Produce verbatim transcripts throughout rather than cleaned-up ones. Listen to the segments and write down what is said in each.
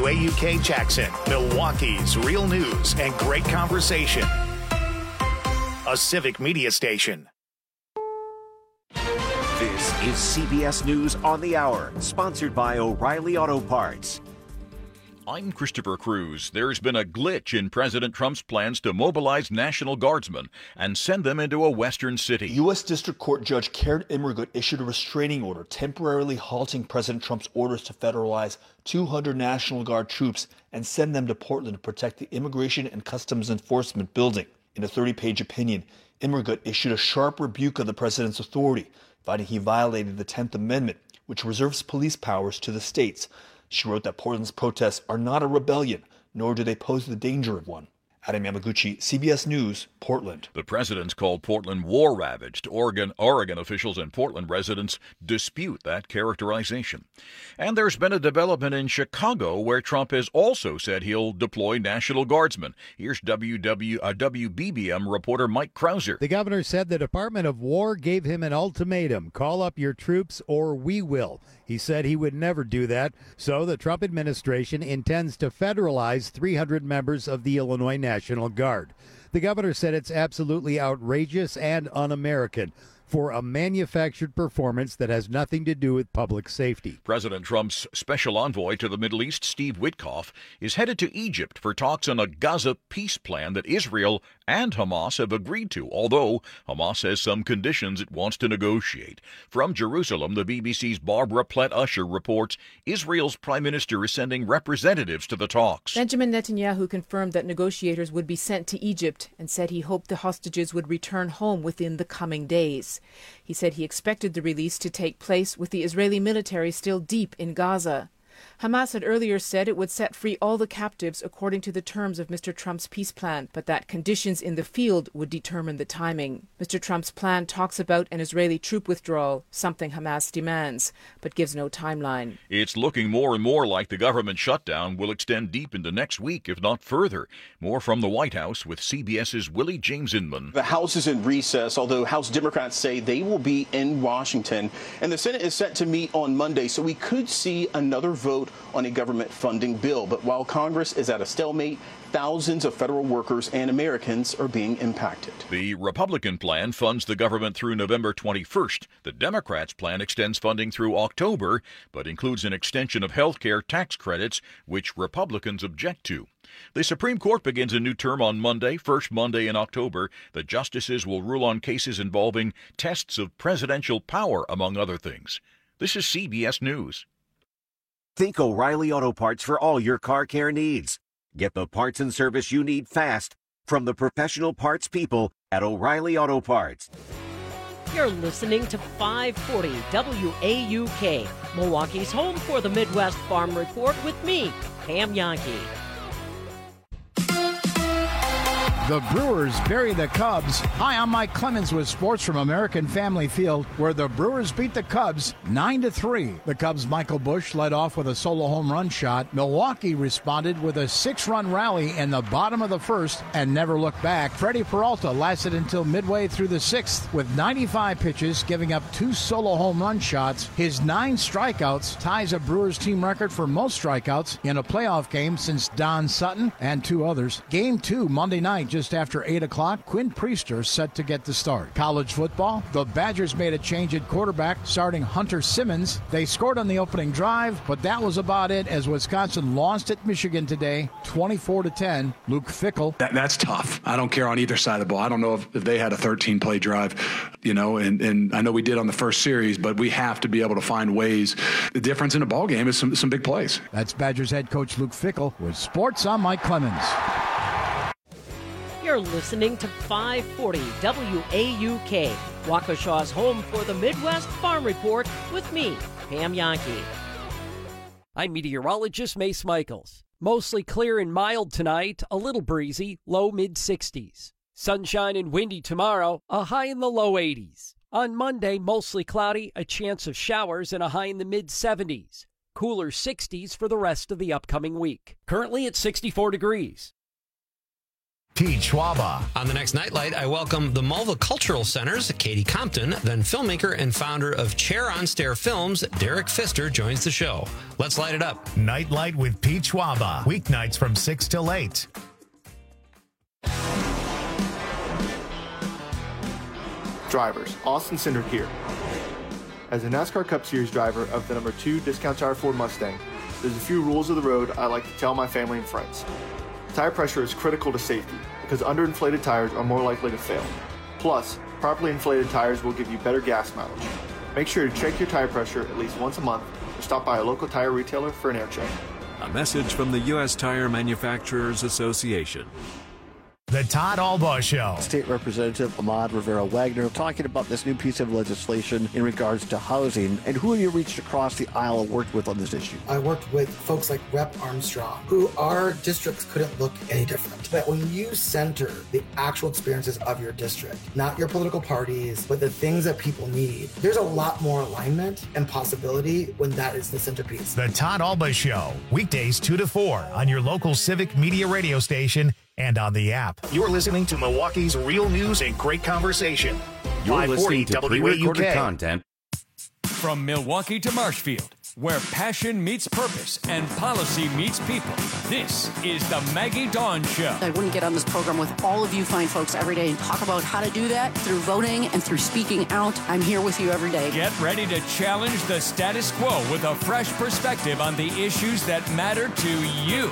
W A U K Jackson, Milwaukee's real news and great conversation. A civic media station. This is C B S News on the Hour, sponsored by O'Reilly Auto Parts. I'm Christopher Cruz. There's been a glitch in President Trump's plans to mobilize National Guardsmen and send them into a western city. U S District Court Judge Karen Immergut issued a restraining order temporarily halting President Trump's orders to federalize two hundred National Guard troops and send them to Portland to protect the Immigration and Customs Enforcement building. In a thirty-page opinion, Immergut issued a sharp rebuke of the president's authority, finding he violated the tenth Amendment, which reserves police powers to the states. She wrote that Portland's protests are not a rebellion, nor do they pose the danger of one. Adam Yamaguchi, C B S News, Portland. The president's called Portland war-ravaged. Oregon, Oregon officials and Portland residents dispute that characterization. And there's been a development in Chicago where Trump has also said he'll deploy National Guardsmen. Here's W W, uh, W B B M reporter Mike Krauser. The governor said the Department of War gave him an ultimatum: call up your troops or we will. He said he would never do that, so the Trump administration intends to federalize three hundred members of the Illinois National Guard. The governor said it's absolutely outrageous and un-American for a manufactured performance that has nothing to do with public safety. President Trump's special envoy to the Middle East, Steve Witkoff, is headed to Egypt for talks on a Gaza peace plan that Israel and Hamas have agreed to, although Hamas has some conditions it wants to negotiate. From Jerusalem, the B B C's Barbara Plett-Usher reports Israel's prime minister is sending representatives to the talks. Benjamin Netanyahu confirmed that negotiators would be sent to Egypt and said he hoped the hostages would return home within the coming days. He said he expected the release to take place with the Israeli military still deep in Gaza. Hamas had earlier said it would set free all the captives according to the terms of Mister Trump's peace plan, but that conditions in the field would determine the timing. Mister Trump's plan talks about an Israeli troop withdrawal, something Hamas demands, but gives no timeline. It's looking more and more like the government shutdown will extend deep into next week, if not further. More from the White House with CBS's Willie James Inman. The House is in recess, although House Democrats say they will be in Washington, and the Senate is set to meet on Monday, so we could see another vote on a government funding bill. But while Congress is at a stalemate, thousands of federal workers and Americans are being impacted. The Republican plan funds the government through November twenty-first. The Democrats' plan extends funding through October, but includes an extension of health care tax credits, which Republicans object to. The Supreme Court begins a new term on Monday, first Monday in October. The justices will rule on cases involving tests of presidential power, among other things. This is C B S News. Think O'Reilly Auto Parts for all your car care needs. Get the parts and service you need fast from the professional parts people at O'Reilly Auto Parts. You're listening to five forty W A U K, Milwaukee's home for the Midwest Farm Report with me, Pam Yankee. The Brewers bury the Cubs. Hi, I'm Mike Clemens with sports from American Family Field, where the Brewers beat the Cubs nine to three. The Cubs' Michael Busch led off with a solo home run shot. Milwaukee responded with a six-run rally in the bottom of the first and never looked back. Freddie Peralta lasted until midway through the sixth with ninety-five pitches, giving up two solo home run shots. His nine strikeouts ties a Brewers team record for most strikeouts in a playoff game since Don Sutton and two others. Game two, Monday night, just after eight o'clock, Quinn Priester set to get the start. College football, the Badgers made a change at quarterback, starting Hunter Simmons. They scored on the opening drive, but that was about it as Wisconsin lost at Michigan today, twenty-four to ten. Luke Fickell. That, that's tough. I don't care on either side of the ball. I don't know if, if they had a thirteen-play drive, you know, and, and I know we did on the first series, but we have to be able to find ways. The difference in a ball game is some, some big plays. That's Badgers head coach Luke Fickell with sports. I'm Mike Clemens. You're listening to five forty W A U K, Waukesha's home for the Midwest Farm Report with me, Pam Yankee. I'm meteorologist Mace Michaels. Mostly clear and mild tonight, a little breezy, low mid sixties. Sunshine and windy tomorrow, a high in the low eighties. On Monday, mostly cloudy, a chance of showers and a high in the mid seventies. Cooler sixties for the rest of the upcoming week. Currently at sixty-four degrees. Pete Schwaba. On the next Nightlight, I welcome the Mulva Cultural Center's Katie Compton, then filmmaker and founder of Chair on Stair Films, Derek Pfister, joins the show. Let's light it up. Nightlight with Pete Schwaba. Weeknights from six till eight. Drivers, Austin Cindric here. As a NASCAR Cup Series driver of the number two Discount Tire Ford Mustang, there's a few rules of the road I like to tell my family and friends. Tire pressure is critical to safety because underinflated tires are more likely to fail. Plus, properly inflated tires will give you better gas mileage. Make sure to check your tire pressure at least once a month or stop by a local tire retailer for an air check. A message from the U S Tire Manufacturers Association. The Todd Albaugh Show. State Representative Ahmad Rivera Wagner talking about this new piece of legislation in regards to housing, and who have you reached across the aisle and worked with on this issue? I worked with folks like Rep Armstrong, who our districts couldn't look any different. But when you center the actual experiences of your district, not your political parties, but the things that people need, there's a lot more alignment and possibility when that is the centerpiece. The Todd Albaugh Show, weekdays two to four on your local Civic Media radio station and on the app. You're listening to Milwaukee's real news and great conversation. You're listening to pre-recorded content. From Milwaukee to Marshfield, where passion meets purpose and policy meets people, this is the Maggie Dawn Show. I wouldn't get on this program with all of you fine folks every day and talk about how to do that through voting and through speaking out. I'm here with you every day. Get ready to challenge the status quo with a fresh perspective on the issues that matter to you.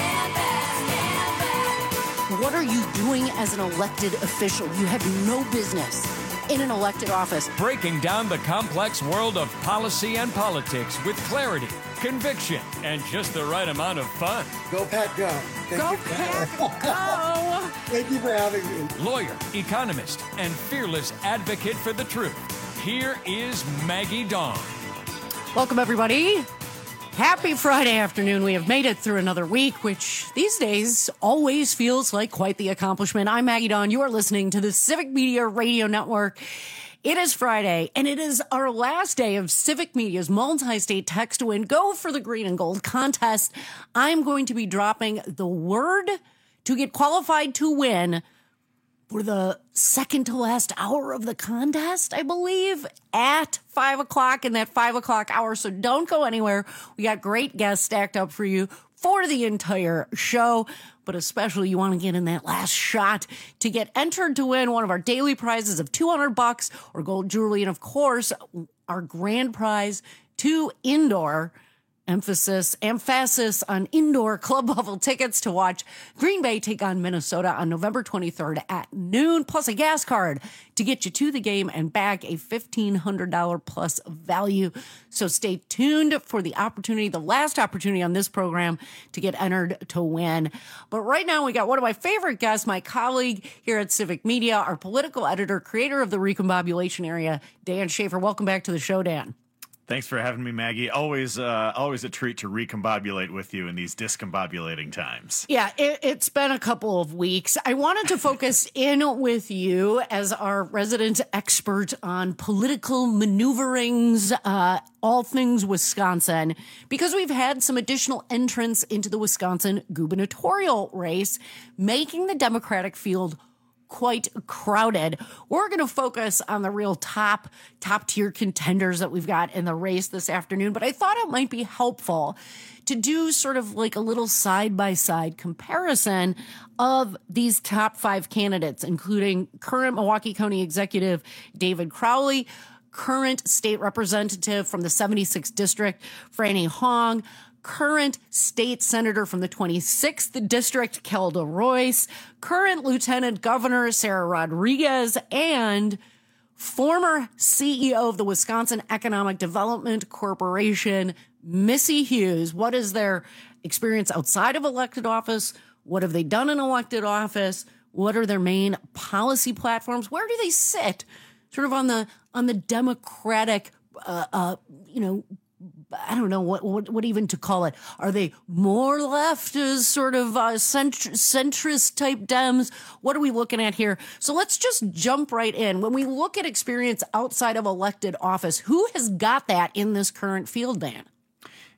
What are you doing as an elected official? You have no business in an elected office. Breaking down the complex world of policy and politics with clarity, conviction, and just the right amount of fun. Go Pack Go. Thank Go you. Pack Go. Thank you for having me. Lawyer, economist, and fearless advocate for the truth. Here is Maggie Dawn. Welcome, everybody. Happy Friday afternoon. We have made it through another week, which these days always feels like quite the accomplishment. I'm Maggie Dawn. You are listening to the Civic Media Radio Network. It is Friday, and it is our last day of Civic Media's multi-state text to win Go for the Green and Gold contest. I'm going to be dropping the word to get qualified to win for the second to last hour of the contest, I believe, at five o'clock in that five o'clock hour. So don't go anywhere. We got great guests stacked up for you for the entire show, but especially you want to get in that last shot to get entered to win one of our daily prizes of two hundred bucks or gold jewelry. And of course, our grand prize, two indoor emphasis, emphasis on indoor club level tickets to watch Green Bay take on Minnesota on November twenty-third at noon, plus a gas card to get you to the game and back, a fifteen hundred dollars plus value. So stay tuned for the opportunity, the last opportunity on this program to get entered to win. But right now we got one of my favorite guests, my colleague here at Civic Media, our political editor, creator of the Recombobulation Area, Dan Schaefer. Welcome back to the show, Dan. Thanks for having me, Maggie. Always, uh, always a treat to recombobulate with you in these discombobulating times. Yeah, it, it's been a couple of weeks. I wanted to focus in with you as our resident expert on political maneuverings, uh, all things Wisconsin, because we've had some additional entrants into the Wisconsin gubernatorial race, making the Democratic field quite crowded. We're going to focus on the real top, top tier contenders that we've got in the race this afternoon, but I thought it might be helpful to do sort of like a little side-by-side comparison of these top five candidates, including current Milwaukee County Executive David Crowley, current state representative from the seventy-sixth District, Franny Hong, current state senator from the twenty-sixth District, Kelda Royce, current lieutenant governor, Sarah Rodriguez, and former C E O of the Wisconsin Economic Development Corporation, Missy Hughes. What is their experience outside of elected office? What have they done in elected office? What are their main policy platforms? Where do they sit sort of on the on the Democratic, uh, uh, you know, I don't know what, what what even to call it. Are they more left as sort of uh, centr- centrist type Dems? What are we looking at here? So let's just jump right in. When we look at experience outside of elected office, who has got that in this current field, Dan?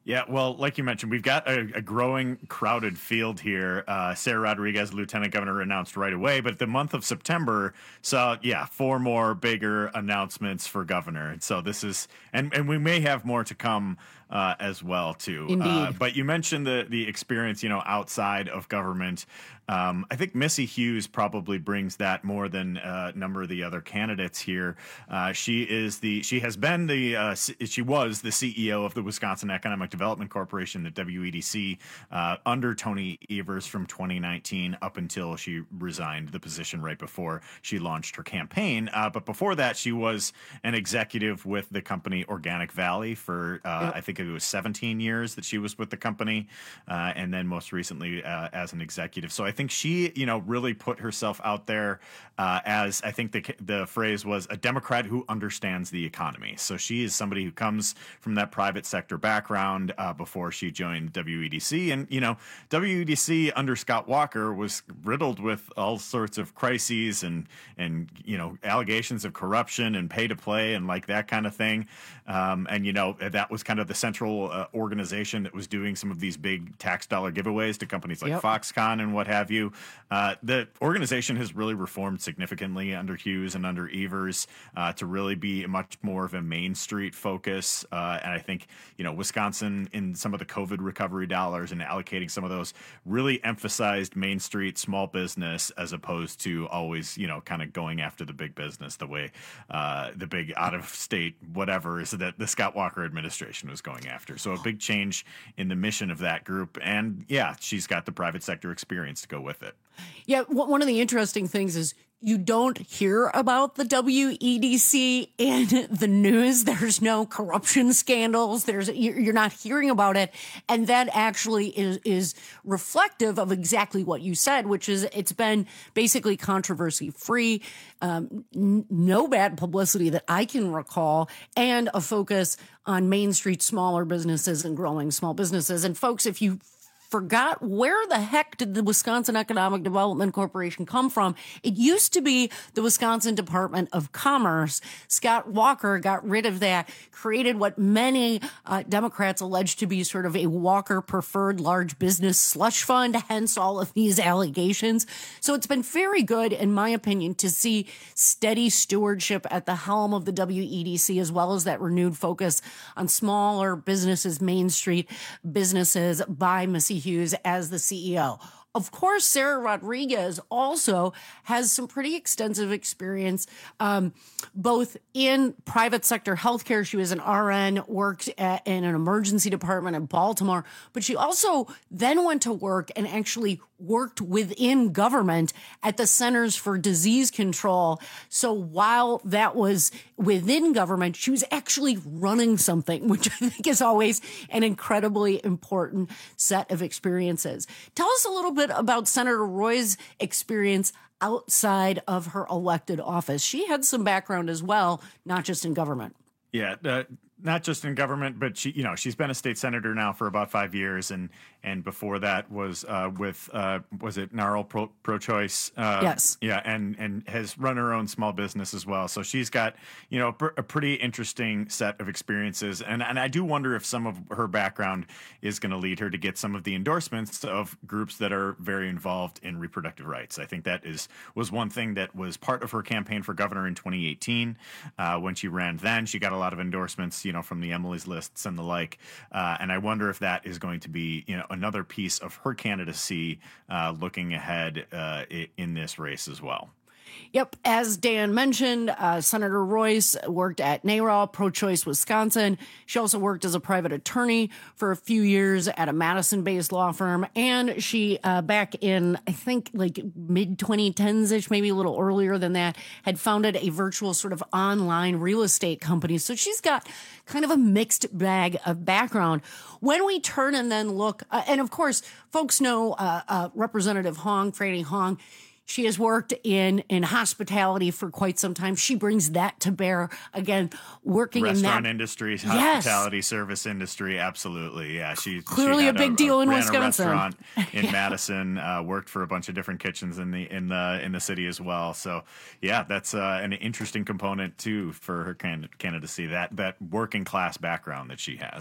Yeah, well, like you mentioned, we've got a, a growing, crowded field here. Uh, Sarah Rodriguez, Lieutenant Governor, announced right away, but the month of September saw, yeah, four more bigger announcements for governor. And so this is, and, and we may have more to come uh, as well, too. Indeed. Uh, but you mentioned the the experience, you know, outside of government. Um, I think Missy Hughes probably brings that more than uh, a number of the other candidates here. Uh, she is the she has been the uh, she was the C E O of the Wisconsin Economic Development Corporation, the W E D C, uh, under Tony Evers from twenty nineteen up until she resigned the position right before she launched her campaign. Uh, but before that, she was an executive with the company Organic Valley for uh, yep. I think it was seventeen years that she was with the company, uh, and then most recently uh, as an executive. So I think she, you know, really put herself out there uh, as I think the the phrase was a Democrat who understands the economy. So she is somebody who comes from that private sector background uh, before she joined W E D C. And, you know, W E D C under Scott Walker was riddled with all sorts of crises and, and you know, allegations of corruption and pay to play and like that kind of thing. Um, and, you know, that was kind of the central uh, organization that was doing some of these big tax dollar giveaways to companies like yep. Foxconn and what have you. Uh, the organization has really reformed significantly under Hughes and under Evers uh, to really be much more of a Main Street focus. Uh, and I think, you know, Wisconsin in some of the COVID recovery dollars and allocating some of those really emphasized Main Street small business as opposed to always, you know, kind of going after the big business the way uh, the big out of state whatever is that the Scott Walker administration was going after. So a big change in the mission of that group. And yeah, she's got the private sector experience to go with it. Yeah, one of the interesting things is you don't hear about the W E D C in the news. There's no corruption scandals. There's you're not hearing about it, and that actually is is reflective of exactly what you said, which is it's been basically controversy free, um, n- no bad publicity that I can recall, and a focus on Main Street smaller businesses and growing small businesses. And folks, if you forgot where the heck did the Wisconsin Economic Development Corporation come from? It used to be the Wisconsin Department of Commerce. Scott Walker got rid of that, created what many uh, Democrats allege to be sort of a Walker preferred large business slush fund, hence all of these allegations. So it's been very good, in my opinion, to see steady stewardship at the helm of the W E D C, as well as that renewed focus on smaller businesses, Main Street businesses by Missy Hughes as the C E O. Of course, Sarah Rodriguez also has some pretty extensive experience, um, both in private sector healthcare. She was an R N, worked at, in an emergency department in Baltimore, but she also then went to work and actually worked within government at the Centers for Disease Control. So while that was within government, she was actually running something, which I think is always an incredibly important set of experiences. Tell us a little bit about Senator Roy's experience outside of her elected office. She had some background as well, not just in government. Yeah, uh, not just in government, but she, you know, she's been a state senator now for about five years, and and before that was uh, with uh, was it Narl Pro, Pro-Choice? Uh, yes. Yeah, and and has run her own small business as well. So she's got, you know, a pretty interesting set of experiences, and and I do wonder if some of her background is going to lead her to get some of the endorsements of groups that are very involved in reproductive rights. I think that is was one thing that was part of her campaign for governor in twenty eighteen uh, when she ran. Then she got a lot of endorsements, you know, from the Emily's Lists and the like. Uh, and I wonder if that is going to be, you know, another piece of her candidacy uh, looking ahead uh, in this race as well. Yep. As Dan mentioned, uh, Senator Royce worked at NARAL, Pro-Choice Wisconsin. She also worked as a private attorney for a few years at a Madison-based law firm. And she, uh, back in, I think, like mid twenty tens-ish, maybe a little earlier than that, had founded a virtual sort of online real estate company. So she's got kind of a mixed bag of background. When we turn and then look, uh, and of course, folks know uh, uh, Representative Hong, Franny Hong. She has worked in, in hospitality for quite some time. She brings that to bear. Again, working in that restaurant industry, hospitality, yes. service industry. Absolutely. Yeah. She clearly she a big a, deal a, in ran Wisconsin. A restaurant in yeah. Madison, uh, worked for a bunch of different kitchens in the, in the, in the city as well. So yeah, that's uh, an interesting component too for her can- candidacy, that, that working class background that she has.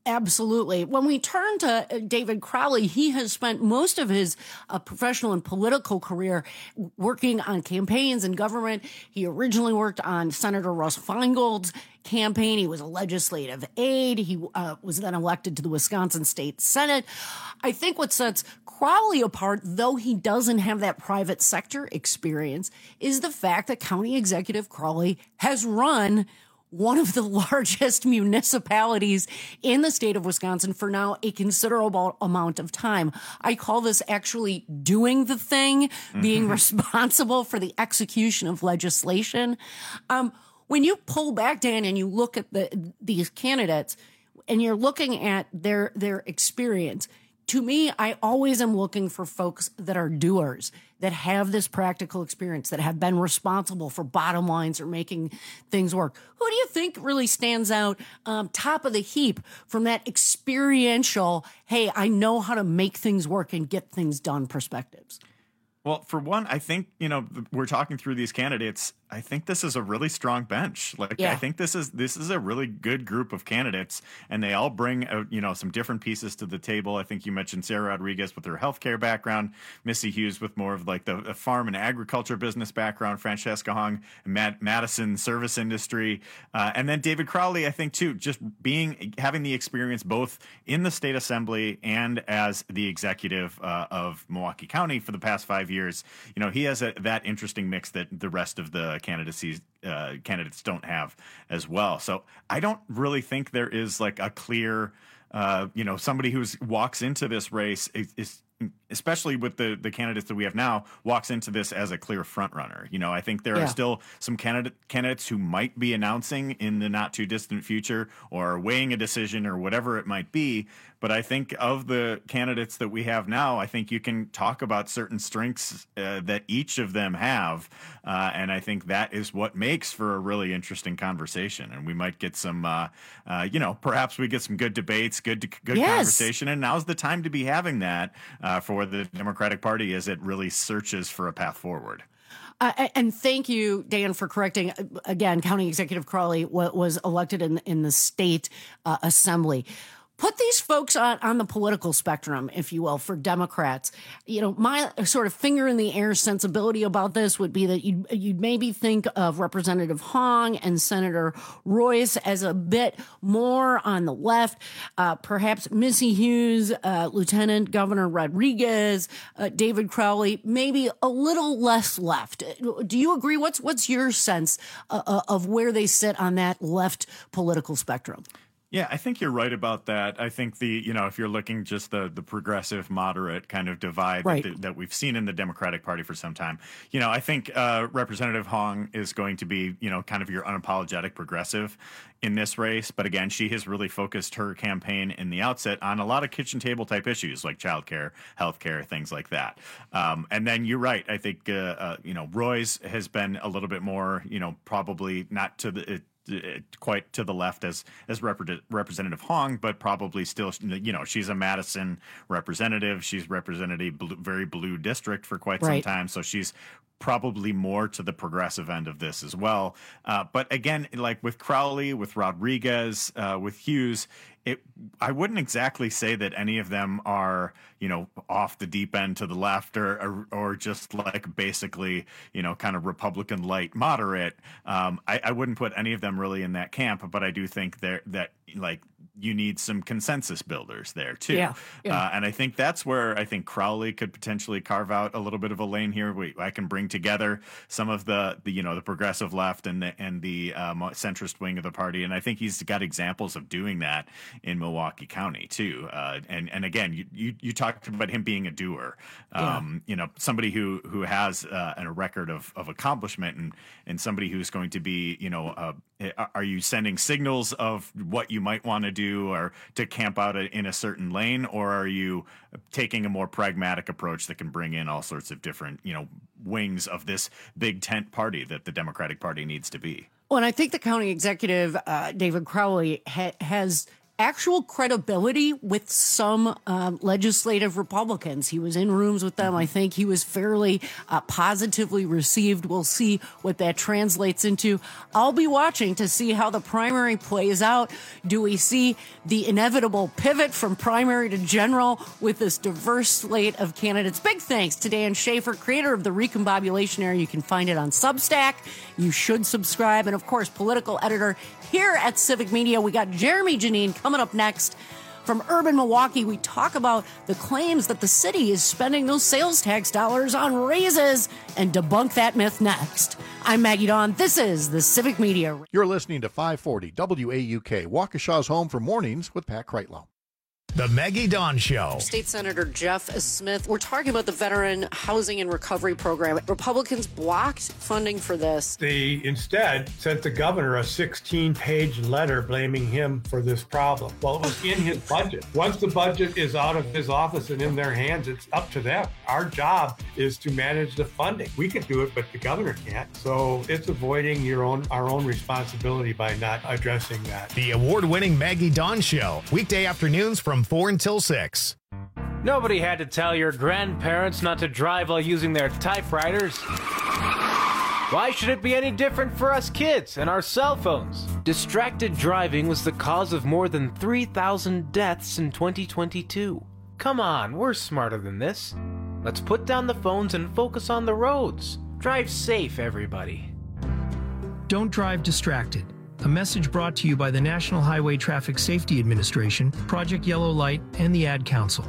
Absolutely. When we turn to David Crowley, he has spent most of his uh, professional and political career working on campaigns and government. He originally worked on Senator Russ Feingold's campaign. He was a legislative aide. He uh, was then elected to the Wisconsin State Senate. I think what sets Crowley apart, though he doesn't have that private sector experience, is the fact that County Executive Crowley has run one of the largest municipalities in the state of Wisconsin for now a considerable amount of time. I call this actually doing the thing, mm-hmm. being responsible for the execution of legislation. Um, when you pull back, Dan, and you look at the these candidates and you're looking at their their experience, to me, I always am looking for folks that are doers, that have this practical experience, that have been responsible for bottom lines or making things work. Who do you think really stands out um, top of the heap from that experiential, hey, I know how to make things work and get things done perspectives? Well, for one, I think, you know, we're talking through these candidates. I think this is a really strong bench. Like, yeah. I think this is this is a really good group of candidates, and they all bring, a, you know, some different pieces to the table. I think you mentioned Sarah Rodriguez with her healthcare background, Missy Hughes with more of like the, the farm and agriculture business background, Francesca Hong, Matt, Madison service industry, uh, and then David Crowley. I think too, just being having the experience both in the state assembly and as the executive uh, of Milwaukee County for the past five years. You know, he has a, that interesting mix that the rest of the candidacies uh, candidates don't have as well. So I don't really think there is like a clear, uh, you know, somebody who walks into this race is, is especially with the, the candidates that we have now, walks into this as a clear front runner. You know, I think there yeah. are still some candidate candidates who might be announcing in the not too distant future or weighing a decision or whatever it might be. But I think of the candidates that we have now, I think you can talk about certain strengths uh, that each of them have. Uh, and I think that is what makes for a really interesting conversation. And we might get some, uh, uh, you know, perhaps we get some good debates, good, good yes. conversation. And now's the time to be having that uh, for the Democratic Party as it really searches for a path forward. Uh, and thank you, Dan, for correcting. Again, County Executive Crowley w- was elected in, in the state uh, assembly. Put these folks on, on the political spectrum, if you will, for Democrats. You know, my sort of finger in the air sensibility about this would be that you'd, you'd maybe think of Representative Hong and Senator Royce as a bit more on the left. Uh, perhaps Missy Hughes, uh, Lieutenant Governor Rodriguez, uh, David Crowley, maybe a little less left. Do you agree? What's what's your sense uh, of where they sit on that left political spectrum? Yeah, I think you're right about that. I think the, you know, if you're looking just the the progressive moderate kind of divide right. that, that we've seen in the Democratic Party for some time, you know, I think uh, Representative Hong is going to be, you know, kind of your unapologetic progressive in this race. But again, she has really focused her campaign in the outset on a lot of kitchen table type issues like childcare, healthcare, things like that. Um, and then you're right. I think, uh, uh, you know, Royce has been a little bit more, you know, probably not to the uh, quite to the left as as Rep- Representative Hong, but probably still, you know, she's a Madison representative. She's represented a blue, very blue district for quite right. some time, so she's probably more to the progressive end of this as well. Uh, but again, like with Crowley, with Rodriguez, uh, with Hughes, it I wouldn't exactly say that any of them are, you know, off the deep end to the left or or, or just like basically, you know, kind of Republican light moderate. Um, I, I wouldn't put any of them really in that camp, but I do think there that like you need some consensus builders there too. Yeah, yeah. Uh, and I think that's where I think Crowley could potentially carve out a little bit of a lane here. We, I can bring together some of the, the you know, the progressive left and the, and the um, centrist wing of the party. And I think he's got examples of doing that in Milwaukee County too. Uh, and, and again, you, you, you talked about him being a doer, um, yeah. you know, somebody who, who has uh, a record of, of accomplishment and, and somebody who's going to be, you know, uh, are you sending signals of what you might want to do or to camp out in a certain lane, or are you taking a more pragmatic approach that can bring in all sorts of different, you know, wings of this big tent party that the Democratic Party needs to be? Well, and I think the county executive, uh, David Crowley, ha- has actual credibility with some um, legislative Republicans. He was in rooms with them. I think he was fairly uh, positively received. We'll see what that translates into. I'll be watching to see how the primary plays out. Do we see the inevitable pivot from primary to general with this diverse slate of candidates? Big thanks to Dan Schaefer, creator of the Recombobulation Era. You can find it on Substack. You should subscribe. And of course, political editor here at Civic Media. We got Jeremy Janine coming up next. From Urban Milwaukee, we talk about the claims that the city is spending those sales tax dollars on raises and debunk that myth next. I'm Maggie Dawn. This is the Civic Media. You're listening to five forty W A U K, Waukesha's home for mornings with Pat Kreitlow. The Maggie Dawn Show. State Senator Jeff Smith. We're talking about the Veteran Housing and Recovery Program. Republicans blocked funding for this. They instead sent the governor a sixteen-page letter blaming him for this problem. Well, it was in his budget. Once the budget is out of his office and in their hands, it's up to them. Our job is to manage the funding. We can do it, but the governor can't. So it's avoiding your own our own responsibility by not addressing that. The award-winning Maggie Dawn Show, weekday afternoons from four until six. Nobody had to tell your grandparents not to drive while using their typewriters. Why should it be any different for us kids and our cell phones? Distracted driving was the cause of more than three thousand deaths in twenty twenty-two. Come on, we're smarter than this. Let's put down the phones and focus on the roads. Drive safe, everybody. Don't drive distracted. A message brought to you by the National Highway Traffic Safety Administration, Project Yellow Light, and the Ad Council.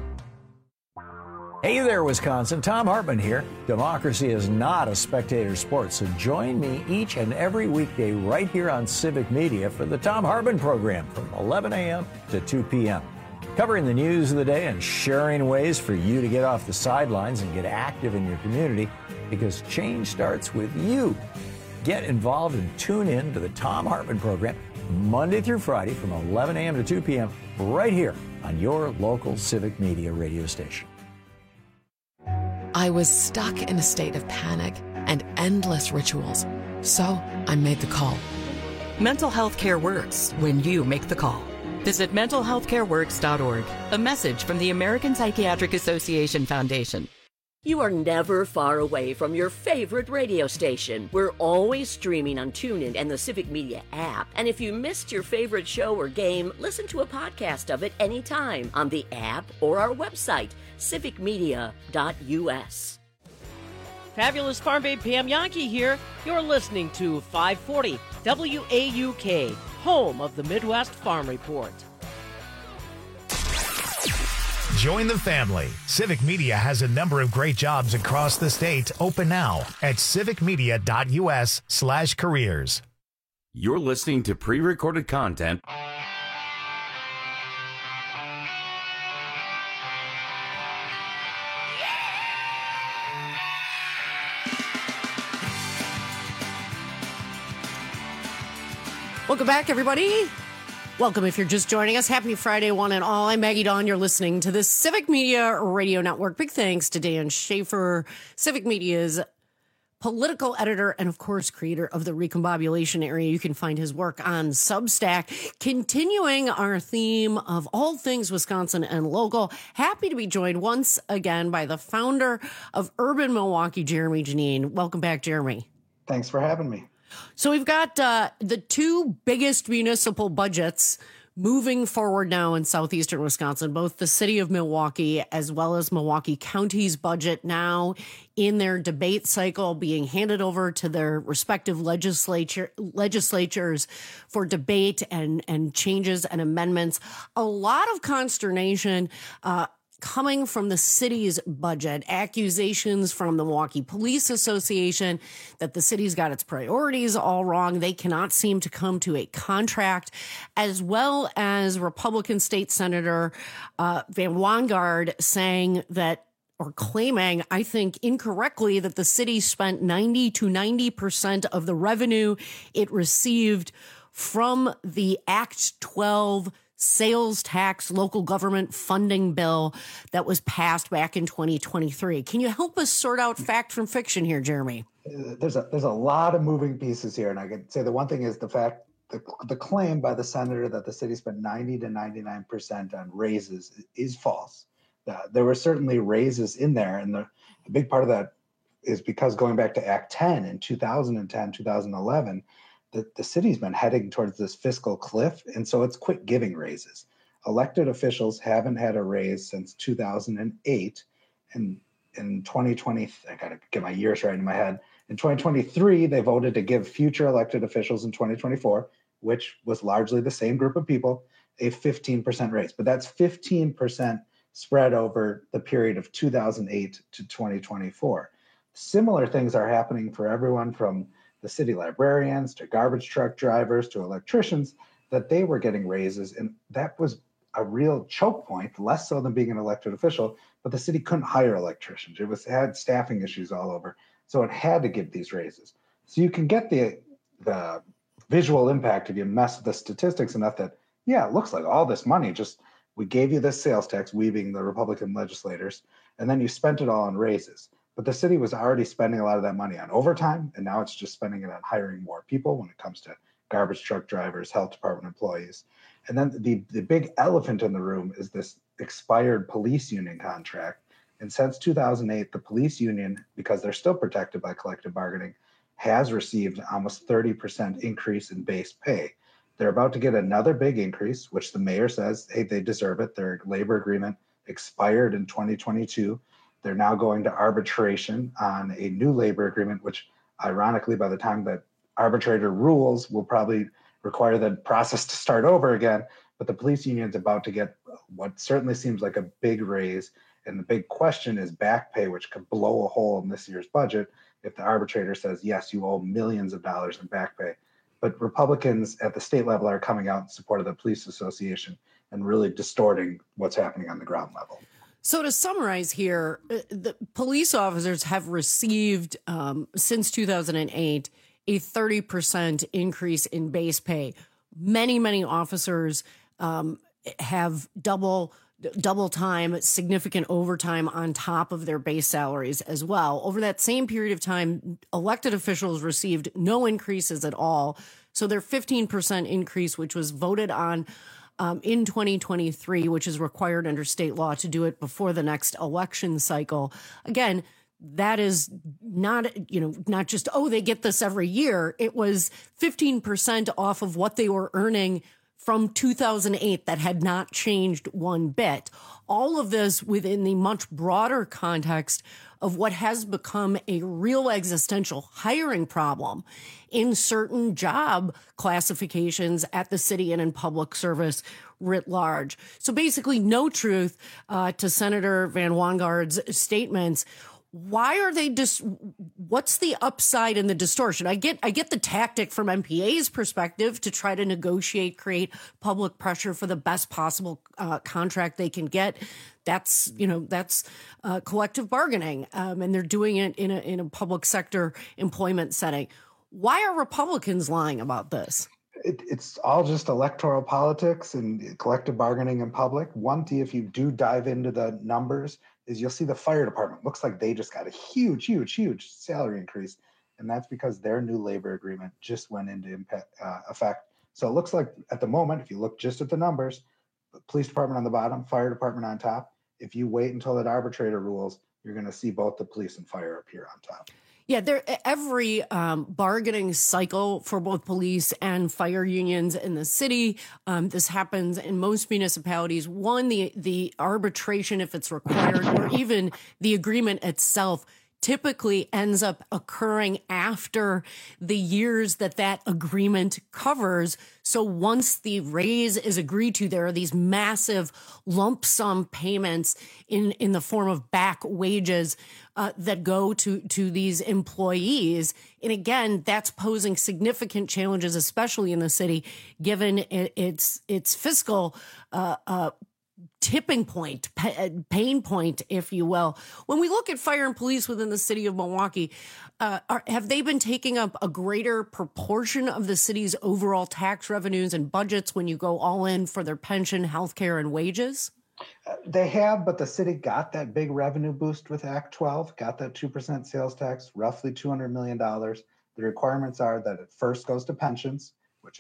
Hey there, Wisconsin. Tom Hartman here. Democracy is not a spectator sport, so join me each and every weekday right here on Civic Media for the Tom Hartman program from eleven a.m. to two p.m. Covering the news of the day and sharing ways for you to get off the sidelines and get active in your community, because change starts with you. Get involved and tune in to the Tom Hartman program Monday through Friday from eleven a.m. to two p.m. right here on your local Civic Media radio station. I was stuck in a state of panic and endless rituals, so I made the call. Mental health care works when you make the call. Visit mental health care works dot org. A message from the American Psychiatric Association Foundation. You are never far away from your favorite radio station. We're always streaming on TuneIn and the Civic Media app. And if you missed your favorite show or game, listen to a podcast of it anytime on the app or our website, civic media dot u s. Fabulous Farm Babe Pam Yankee here. You're listening to five forty W A U K, home of the Midwest Farm Report. Join the family. Civic Media has a number of great jobs across the state open now at civic media dot u s slash careers. You're listening to pre-recorded content. Welcome back, everybody. Welcome if you're just joining us. Happy Friday, one and all. I'm Maggie Dawn. You're listening to the Civic Media Radio Network. Big thanks to Dan Schaefer, Civic Media's political editor and, of course, creator of the Recombobulation Area. You can find his work on Substack. Continuing our theme of all things Wisconsin and local, happy to be joined once again by the founder of Urban Milwaukee, Jeremy Janine. Welcome back, Jeremy. Thanks for having me. So we've got uh, the two biggest municipal budgets moving forward now in southeastern Wisconsin, both the city of Milwaukee as well as Milwaukee County's budget now in their debate cycle, being handed over to their respective legislature legislatures for debate and, and changes and amendments. A lot of consternation uh coming from the city's budget, accusations from the Milwaukee Police Association that the city's got its priorities all wrong. They cannot seem to come to a contract, as well as Republican State Senator uh, Van Wanggaard saying that, or claiming, I think incorrectly, that the city spent ninety to ninety percent of the revenue it received from the Act twelve sales tax local government funding bill that was passed back in twenty twenty-three. Can you help us sort out fact from fiction here, Jeremy? There's a there's a lot of moving pieces here, and I could say the one thing is the fact the, the claim by the senator that the city spent ninety to ninety-nine percent on raises is false. Uh, there were certainly raises in there, and the, a big part of that is because going back to Act ten in two thousand ten, two thousand eleven, the, the city's been heading towards this fiscal cliff, and so it's quit giving raises. Elected officials haven't had a raise since two thousand eight, and in twenty twenty, I gotta get my years right in my head. In twenty twenty-three, they voted to give future elected officials in twenty twenty-four, which was largely the same group of people, a fifteen percent raise. But that's fifteen percent spread over the period of two thousand eight to twenty twenty-four. Similar things are happening for everyone from the city librarians to garbage truck drivers to electricians, that they were getting raises. And that was a real choke point, less so than being an elected official, but the city couldn't hire electricians. It was had staffing issues all over. So it had to give these raises. So you can get the, the visual impact if you mess with the statistics enough that, yeah, it looks like all this money, just we gave you this sales tax, we being the Republican legislators, and then you spent it all on raises. But the city was already spending a lot of that money on overtime, and now it's just spending it on hiring more people when it comes to garbage truck drivers, health department employees. And then the, the big elephant in the room is this expired police union contract. And since two thousand eight, the police union, because they're still protected by collective bargaining, has received almost thirty percent increase in base pay. They're about to get another big increase, which the mayor says, hey, they deserve it. Their labor agreement expired in twenty twenty-two. They're now going to arbitration on a new labor agreement, which ironically, by the time that arbitrator rules, will probably require the process to start over again. But the police union's about to get what certainly seems like a big raise. And the big question is back pay, which could blow a hole in this year's budget if the arbitrator says, yes, you owe millions of dollars in back pay. But Republicans at the state level are coming out in support of the police association and really distorting what's happening on the ground level. So to summarize here, the police officers have received um, since two thousand eight a thirty percent increase in base pay. Many, many officers um, have double double time, significant overtime on top of their base salaries as well. Over that same period of time, elected officials received no increases at all. So their fifteen percent increase, which was voted on um, in twenty twenty-three, which is required under state law to do it before the next election cycle. Again, that is not, you know, not just, oh, they get this every year. It was fifteen percent off of what they were earning from two thousand eight that had not changed one bit. All of this within the much broader context of what has become a real existential hiring problem in certain job classifications at the city and in public service writ large. So basically no truth uh, to Senator Van Wongaard's statements. Why are they just, what's the upside in the distortion? I get, I get the tactic from M P A's perspective to try to negotiate, create public pressure for the best possible uh, contract they can get. That's, you know, that's uh, collective bargaining. Um, and they're doing it in a, in a public sector employment setting. Why are Republicans lying about this? It, it's all just electoral politics and collective bargaining in public. One thing, if you do dive into the numbers, is you'll see the fire department looks like they just got a huge, huge, huge salary increase. And that's because their new labor agreement just went into impact, uh, effect. So it looks like at the moment, if you look just at the numbers, the police department on the bottom, fire department on top. If you wait until that arbitrator rules, you're going to see both the police and fire appear on top. Yeah, there every um, bargaining cycle for both police and fire unions in the city. Um, this happens in most municipalities. One, the the arbitration, if it's required, or even the agreement itself, typically ends up occurring after the years that that agreement covers. So once the raise is agreed to, there are these massive lump sum payments in, in the form of back wages uh, that go to, to these employees. And again, that's posing significant challenges, especially in the city, given it, its, its fiscal uh, uh tipping point, pain point, if you will. When we look at fire and police within the city of Milwaukee, uh, are, have they been taking up a greater proportion of the city's overall tax revenues and budgets when you go all in for their pension, healthcare, and wages? Uh, they have, but the city got that big revenue boost with Act twelve, got that two percent sales tax, roughly two hundred million dollars. The requirements are that it first goes to pensions, which it's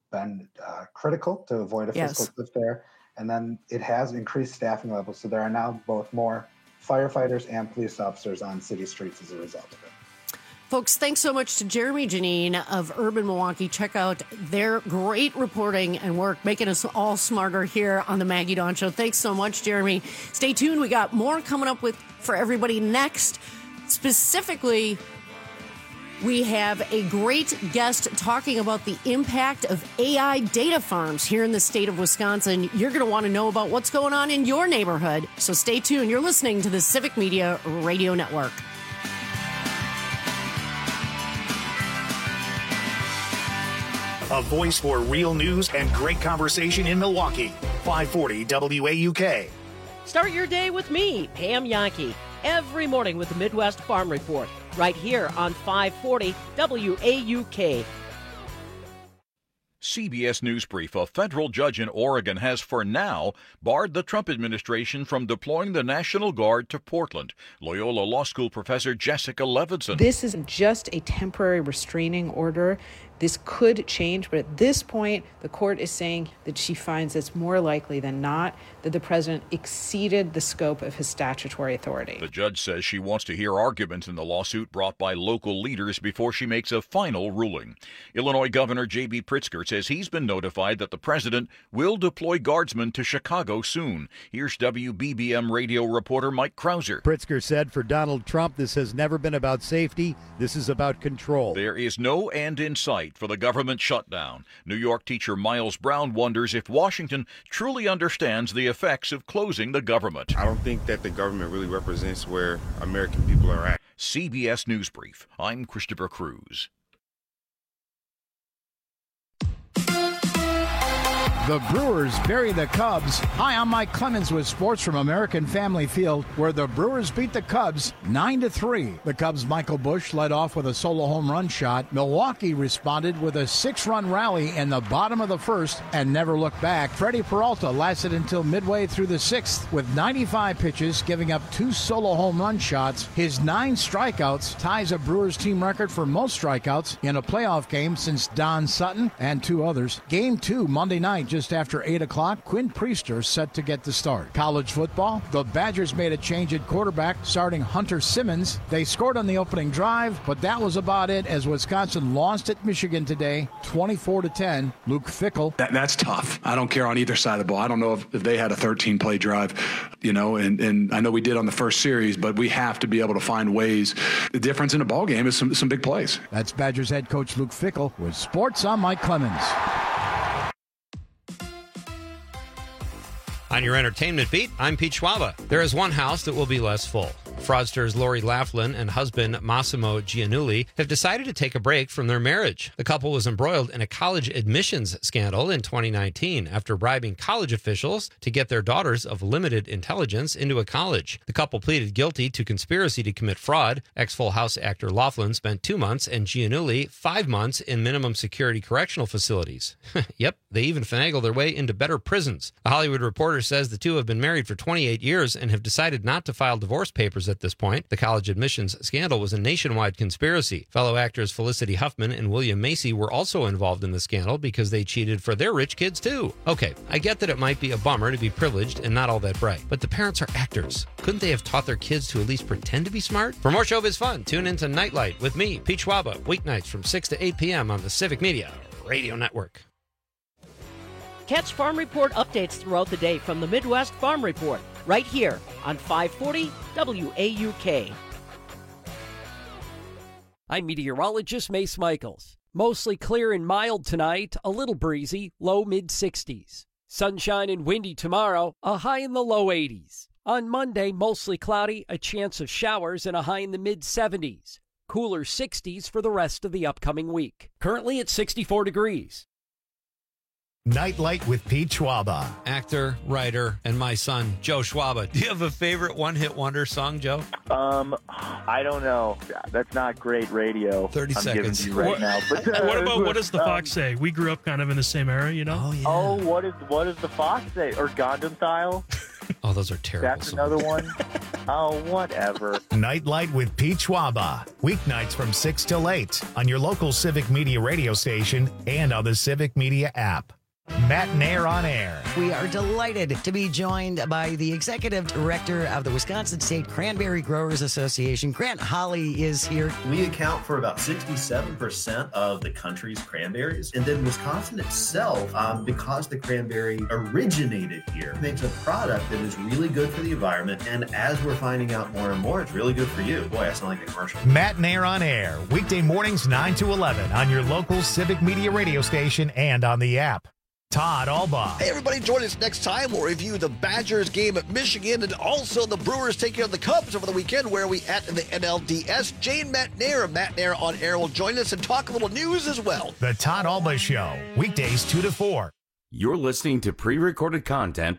been uh, critical to avoid a Yes. fiscal cliff there. And then it has increased staffing levels. So there are now both more firefighters and police officers on city streets as a result of it. Folks, thanks so much to Jeremy Janine of Urban Milwaukee. Check out their great reporting and work, making us all smarter here on the Maggie Dawn Show. Thanks so much, Jeremy. Stay tuned. We got more coming up with for everybody next. Specifically, we have a great guest talking about the impact of A I data farms here in the state of Wisconsin. You're going to want to know about what's going on in your neighborhood. So stay tuned. You're listening to the Civic Media Radio Network. A voice for real news and great conversation in Milwaukee. five forty W A U K. Start your day with me, Pam Yankee, every morning with the Midwest Farm Report, right here on five forty W A U K. C B S News Brief. A federal judge in Oregon has for now barred the Trump administration from deploying the National Guard to Portland. Loyola Law School professor Jessica Levinson. This is just a temporary restraining order. This could change, but at this point, the court is saying that she finds it's more likely than not that the president exceeded the scope of his statutory authority. The judge says she wants to hear arguments in the lawsuit brought by local leaders before she makes a final ruling. Illinois Governor J B Pritzker says he's been notified that the president will deploy guardsmen to Chicago soon. Here's W B B M radio reporter Mike Krauser. Pritzker said for Donald Trump, this has never been about safety. This is about control. There is no end in sight for the government shutdown. New York teacher Miles Brown wonders if Washington truly understands the effects of closing the government. I don't think that the government really represents where American people are at. C B S News Brief. I'm Christopher Cruz. The Brewers bury the Cubs. Hi, I'm Mike Clemens with sports from American Family Field, where the Brewers beat the Cubs nine to three. The Cubs' Michael Busch led off with a solo home run shot. Milwaukee responded with a six-run rally in the bottom of the first and never looked back. Freddie Peralta lasted until midway through the sixth with ninety-five pitches, giving up two solo home run shots. His nine strikeouts ties a Brewers team record for most strikeouts in a playoff game since Don Sutton and two others. Game two, Monday night, just after eight o'clock, Quinn Priester set to get the start. College football, the Badgers made a change at quarterback, starting Hunter Simmons. They scored on the opening drive, but that was about it as Wisconsin lost at Michigan today, twenty-four to ten. Luke Fickell. That, that's tough. I don't care on either side of the ball. I don't know if, if they had a thirteen-play drive, you know, and, and I know we did on the first series, but we have to be able to find ways. The difference in a ball game is some, some big plays. That's Badgers head coach Luke Fickell with sports. I'm Mike Clemens. On your entertainment beat, I'm Pete Schwaba. There is one house that will be less full. Fraudsters Lori Laughlin and husband Massimo Giannulli have decided to take a break from their marriage. The couple was embroiled in a college admissions scandal in twenty nineteen after bribing college officials to get their daughters of limited intelligence into a college. The couple pleaded guilty to conspiracy to commit fraud. Ex-Full House actor Laughlin spent two months and Giannulli five months in minimum security correctional facilities. Yep, they even finagled their way into better prisons. The Hollywood Reporter says the two have been married for twenty-eight years and have decided not to file divorce papers at this point. The college admissions scandal was a nationwide conspiracy. Fellow actors Felicity Huffman and William Macy were also involved in the scandal because they cheated for their rich kids too. Okay, I get that it might be a bummer to be privileged and not all that bright, but the parents are actors. Couldn't they have taught their kids to at least pretend to be smart? For more showbiz fun, tune into Nightlight with me, Pete Schwaba, weeknights from six to eight p.m. on the Civic Media Radio Network. Catch Farm Report updates throughout the day from the Midwest Farm Report, right here on five forty W A U K. I'm meteorologist Mace Michaels. Mostly clear and mild tonight, a little breezy, low mid sixties. Sunshine and windy tomorrow, a high in the low eighties. On Monday, mostly cloudy, a chance of showers, and a high in the mid seventies. Cooler sixties for the rest of the upcoming week. Currently at sixty-four degrees. Nightlight with Pete Schwaba. Actor, writer, and my son, Joe Schwaba. Do you have a favorite one-hit wonder song, Joe? Um, I don't know. That's not great radio. thirty I'm seconds. Giving you right what, now. But, uh, what about what does the um, Fox say? We grew up kind of in the same era, you know? Oh, yeah. Oh, what is what does the Fox say? Or Gundam Style? Oh, those are terrible That's songs. another one. Oh, whatever. Nightlight with Pete Schwaba. Weeknights from six till eight on your local Civic Media radio station and on the Civic Media app. Matt and Air on Air. We are delighted to be joined by the executive director of the Wisconsin State Cranberry Growers Association. Grant Holly is here. We account for about sixty-seven percent of the country's cranberries. And then Wisconsin itself, um, because the cranberry originated here, makes a product that is really good for the environment. And as we're finding out more and more, it's really good for you. Boy, I sound like a commercial. Matt and Air on Air. Weekday mornings nine to eleven on your local Civic Media radio station and on the app. Todd Albaugh. Hey, everybody, join us next time. We'll review the Badgers game at Michigan and also the Brewers taking on the Cubs over the weekend. Where are we at in the N L D S? Jane Matt Nair of Matt Nair on Air will join us and talk a little news as well. The Todd Albaugh Show, weekdays two to four. You're listening to pre-recorded content.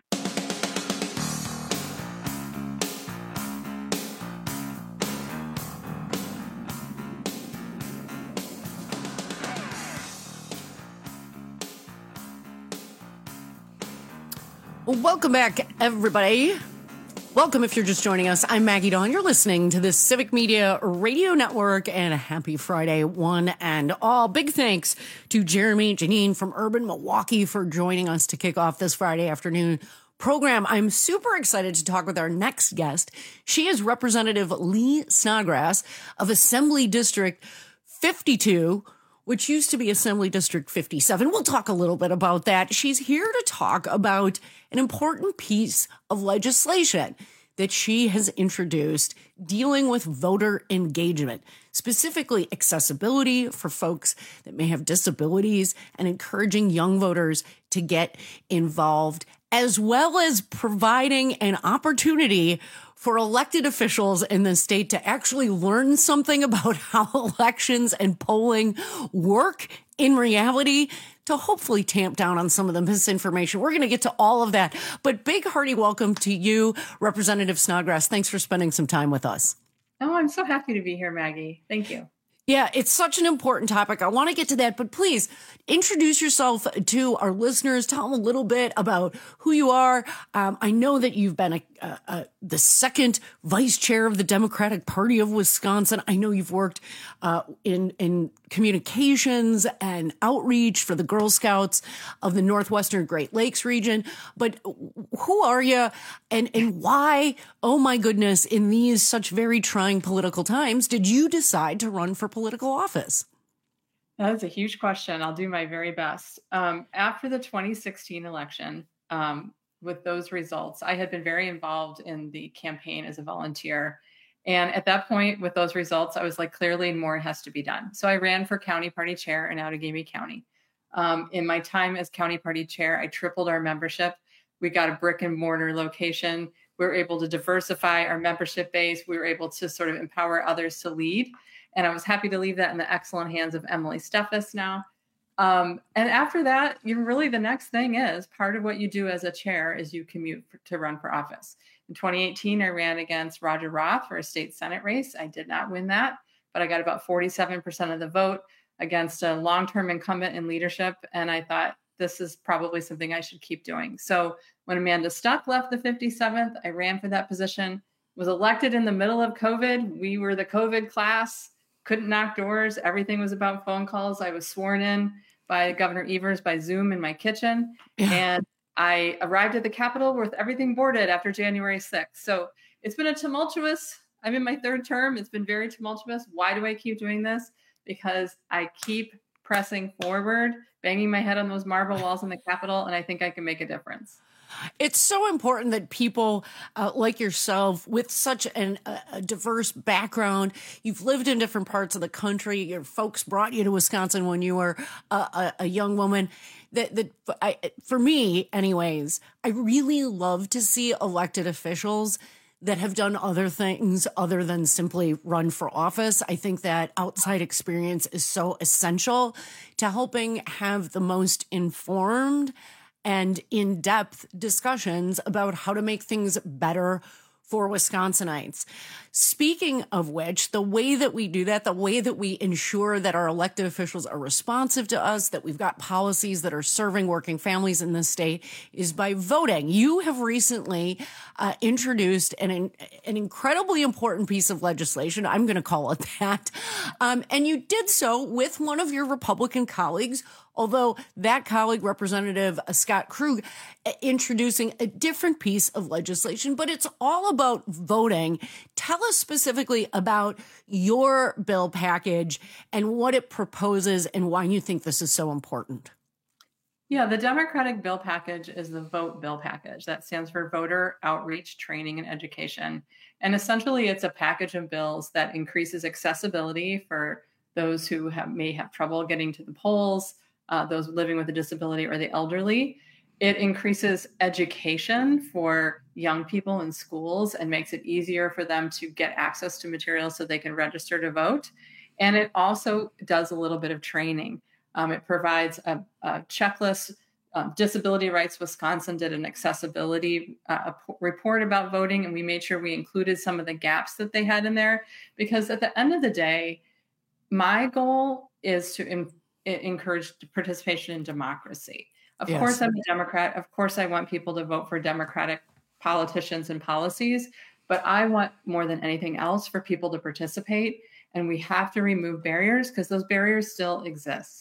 Well, welcome back, everybody. Welcome if you're just joining us. I'm Maggie Dawn. You're listening to the Civic Media Radio Network, and a happy Friday, one and all. Big thanks to Jeremy Janine from Urban Milwaukee for joining us to kick off this Friday afternoon program. I'm super excited to talk with our next guest. She is Representative Lee Snodgrass of Assembly District fifty-two, which used to be Assembly District fifty-seven. We'll talk a little bit about that. She's here to talk about an important piece of legislation that she has introduced dealing with voter engagement, specifically accessibility for folks that may have disabilities and encouraging young voters to get involved, as well as providing an opportunity for elected officials in the state to actually learn something about how elections and polling work in reality, to hopefully tamp down on some of the misinformation. We're going to get to all of that. But big hearty welcome to you, Representative Snodgrass. Thanks for spending some time with us. Oh, I'm so happy to be here, Maggie. Thank you. Yeah, it's such an important topic. I want to get to that, but please introduce yourself to our listeners. Tell them a little bit about who you are. Um, I know that you've been a, a, a, the second vice chair of the Democratic Party of Wisconsin. I know you've worked uh, in in communications and outreach for the Girl Scouts of the Northwestern Great Lakes region. But who are you, and and why? Oh my goodness! In these such very trying political times, did you decide to run for political office? That's a huge question. I'll do my very best. Um, after the twenty sixteen election, um, with those results, I had been very involved in the campaign as a volunteer. And at that point, with those results, I was like, clearly more has to be done. So I ran for county party chair in Outagamie County. Um, in my time as county party chair, I tripled our membership. We got a brick and mortar location. We were able to diversify our membership base. We were able to sort of empower others to lead. And I was happy to leave that in the excellent hands of Emily Steffes now. Um, and after that, you really, the next thing is part of what you do as a chair is you commute for, to run for office. In twenty eighteen, I ran against Roger Roth for a state Senate race. I did not win that, but I got about forty-seven percent of the vote against a long-term incumbent in leadership. And I thought, this is probably something I should keep doing. So when Amanda Stuck left the fifty-seventh, I ran for that position, was elected in the middle of COVID. We were the COVID class, couldn't knock doors. Everything was about phone calls. I was sworn in by Governor Evers by Zoom in my kitchen. Yeah. And I arrived at the Capitol with everything boarded after January sixth. So it's been a tumultuous, I'm in my third term. It's been very tumultuous. Why do I keep doing this? Because I keep pressing forward, banging my head on those marble walls in the Capitol, and I think I can make a difference. It's so important that people uh, like yourself with such an, uh, a diverse background, you've lived in different parts of the country, your folks brought you to Wisconsin when you were a, a, a young woman, that, that I, for me anyways, I really love to see elected officials that have done other things other than simply run for office. I think that outside experience is so essential to helping have the most informed and in-depth discussions about how to make things better for Wisconsinites. Speaking of which, the way that we do that, the way that we ensure that our elected officials are responsive to us, that we've got policies that are serving working families in this state, is by voting. You have recently uh, introduced an, an incredibly important piece of legislation. I'm going to call it that. Um, and you did so with one of your Republican colleagues, although that colleague, Representative Scott Krug, introducing a different piece of legislation, but it's all about voting. Tell us specifically about your bill package and what it proposes and why you think this is so important. Yeah, the Democratic bill package is the VOTE bill package. That stands for Voter Outreach, Training, and Education. And essentially, it's a package of bills that increases accessibility for those who have, may have trouble getting to the polls, Uh, those living with a disability or the elderly. It increases education for young people in schools and makes it easier for them to get access to materials so they can register to vote. And it also does a little bit of training. Um, it provides a, a checklist. Um, Disability Rights Wisconsin did an accessibility uh, report about voting, and we made sure we included some of the gaps that they had in there, because at the end of the day, my goal is to im- encourage participation in democracy. Of Yes. course, I'm a Democrat. Of course, I want people to vote for Democratic politicians and policies, but I want more than anything else for people to participate. And we have to remove barriers because those barriers still exist.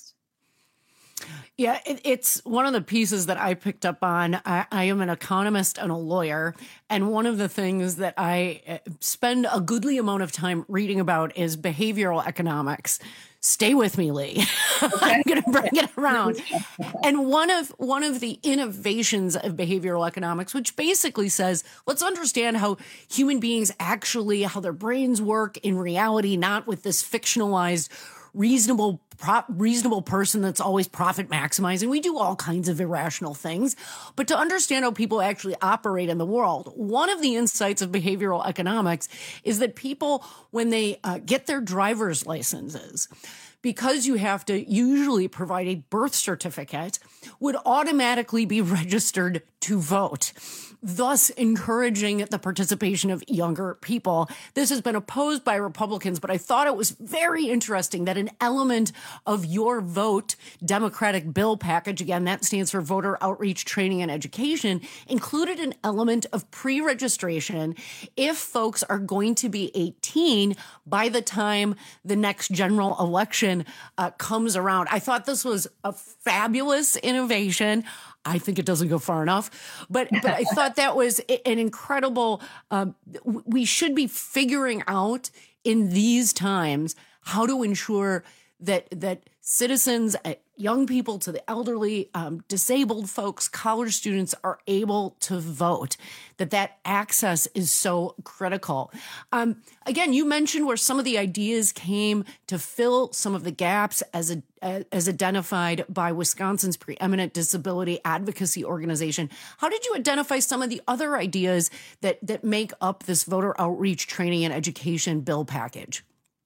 Yeah, it, it's one of the pieces that I picked up on. I, I am an economist and a lawyer. And one of the things that I spend a goodly amount of time reading about is behavioral economics. Stay with me, Lee. Okay. I'm going to bring it around. And one of one of the innovations of behavioral economics, which basically says, let's understand how human beings actually, how their brains work in reality, not with this fictionalized reasonable Pro- reasonable person that's always profit maximizing. We do all kinds of irrational things, but to understand how people actually operate in the world, one of the insights of behavioral economics is that people, when they uh, get their driver's licenses, because you have to usually provide a birth certificate, would automatically be registered to vote, thus encouraging the participation of younger people. This has been opposed by Republicans, but I thought it was very interesting that an element of your VOTE Democratic bill package, again, that stands for Voter Outreach, Training, and Education, included an element of pre-registration if folks are going to be eighteen by the time the next general election uh, comes around. I thought this was a fabulous innovation. I think it doesn't go far enough, but but I thought that was an incredible. Um, we should be figuring out in these times how to ensure that that citizens, uh, young people to the elderly, um, disabled folks, college students are able to vote. That that access is so critical. Um, again, you mentioned where some of the ideas came to fill some of the gaps as a, as identified by Wisconsin's preeminent disability advocacy organization. How did you identify some of the other ideas that that make up this voter outreach, training, and education bill package?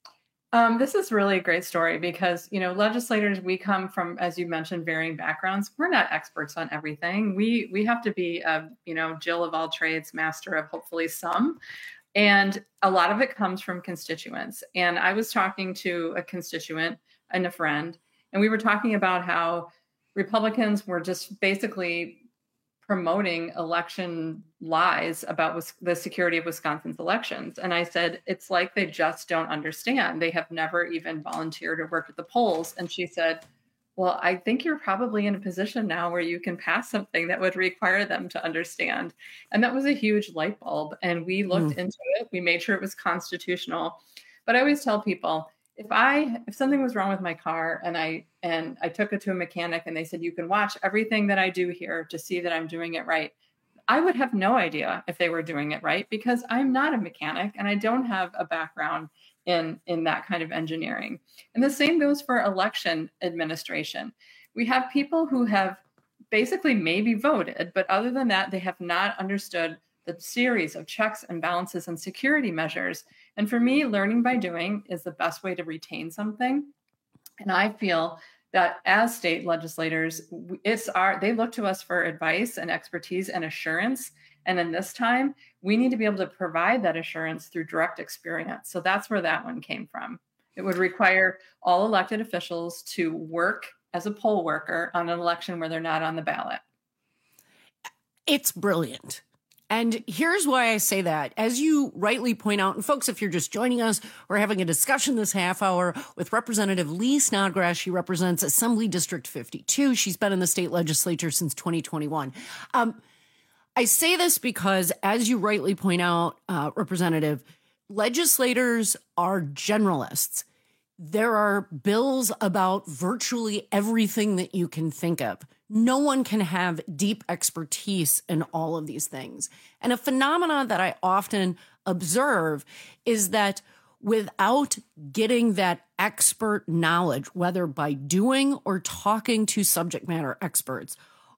Um, this is really a great story because, you know, legislators, we come from, as you mentioned, varying backgrounds. We're not experts on everything. We we have to be, a, you know, Jill of all trades, master of hopefully some. And a lot of it comes from constituents. And I was talking to a constituent and a friend, and we were talking about how Republicans were just basically promoting election lies about the security of Wisconsin's elections. And I said, it's like they just don't understand. They have never even volunteered or worked at the polls. And she said, well, I think you're probably in a position now where you can pass something that would require them to understand. And that was a huge light bulb. And we looked mm. into it. We made sure it was constitutional. But I always tell people, if I if something was wrong with my car and I and I took it to a mechanic and they said, you can watch everything that I do here to see that I'm doing it right, I would have no idea if they were doing it right because I'm not a mechanic and I don't have a background in, in that kind of engineering. And the same goes for election administration. We have people who have basically maybe voted, but other than that, they have not understood the series of checks and balances and security measures. And for me, learning by doing is the best way to retain something. And I feel that as state legislators, it's our, they look to us for advice and expertise and assurance. And in this time, we need to be able to provide that assurance through direct experience. So that's where that one came from. It would require all elected officials to work as a poll worker on an election where they're not on the ballot. It's brilliant. And here's why I say that. As you rightly point out, and folks, if you're just joining us, we're having a discussion this half hour with Representative Lee Snodgrass. She represents Assembly District fifty-two. She's been in the state legislature since twenty twenty-one. Um, I say this because, as you rightly point out, uh, Representative, legislators are generalists. There are bills about virtually everything that you can think of. No one can have deep expertise in all of these things. And a phenomenon that I often observe is that without getting that expert knowledge, whether by doing or talking to subject matter experts,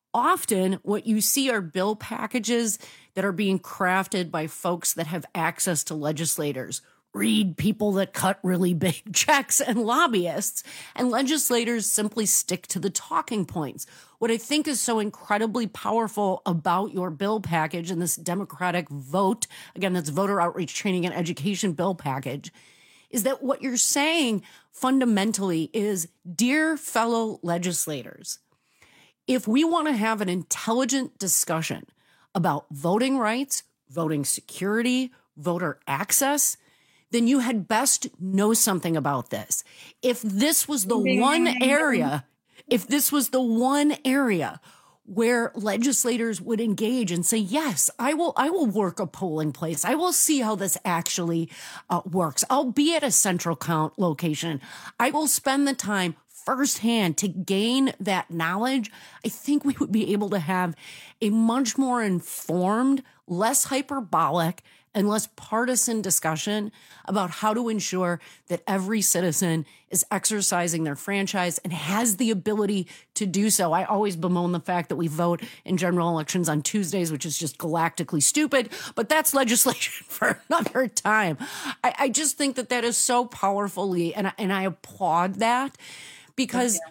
often what you see are bill packages that are being crafted by folks that have access to legislators. Read people that cut really big checks and lobbyists, and legislators simply stick to the talking points. What I think is so incredibly powerful about your bill package and this Democratic vote, again, that's voter outreach training and education bill package, is that what you're saying fundamentally is, dear fellow legislators, if we want to have an intelligent discussion about voting rights, voting security, voter access, then you had best know something about this. If this was the one area, if this was the one area where legislators would engage and say, yes, I will, I will work a polling place. I will see how this actually uh, works. I'll be at a central count location. I will spend the time firsthand to gain that knowledge. I think we would be able to have a much more informed, less hyperbolic, and less partisan discussion about how to ensure that every citizen is exercising their franchise and has the ability to do so. I always bemoan the fact that we vote in general elections on Tuesdays, which is just galactically stupid, but that's legislation for another time. I, I just think that that is so powerfully, and, and I applaud that, because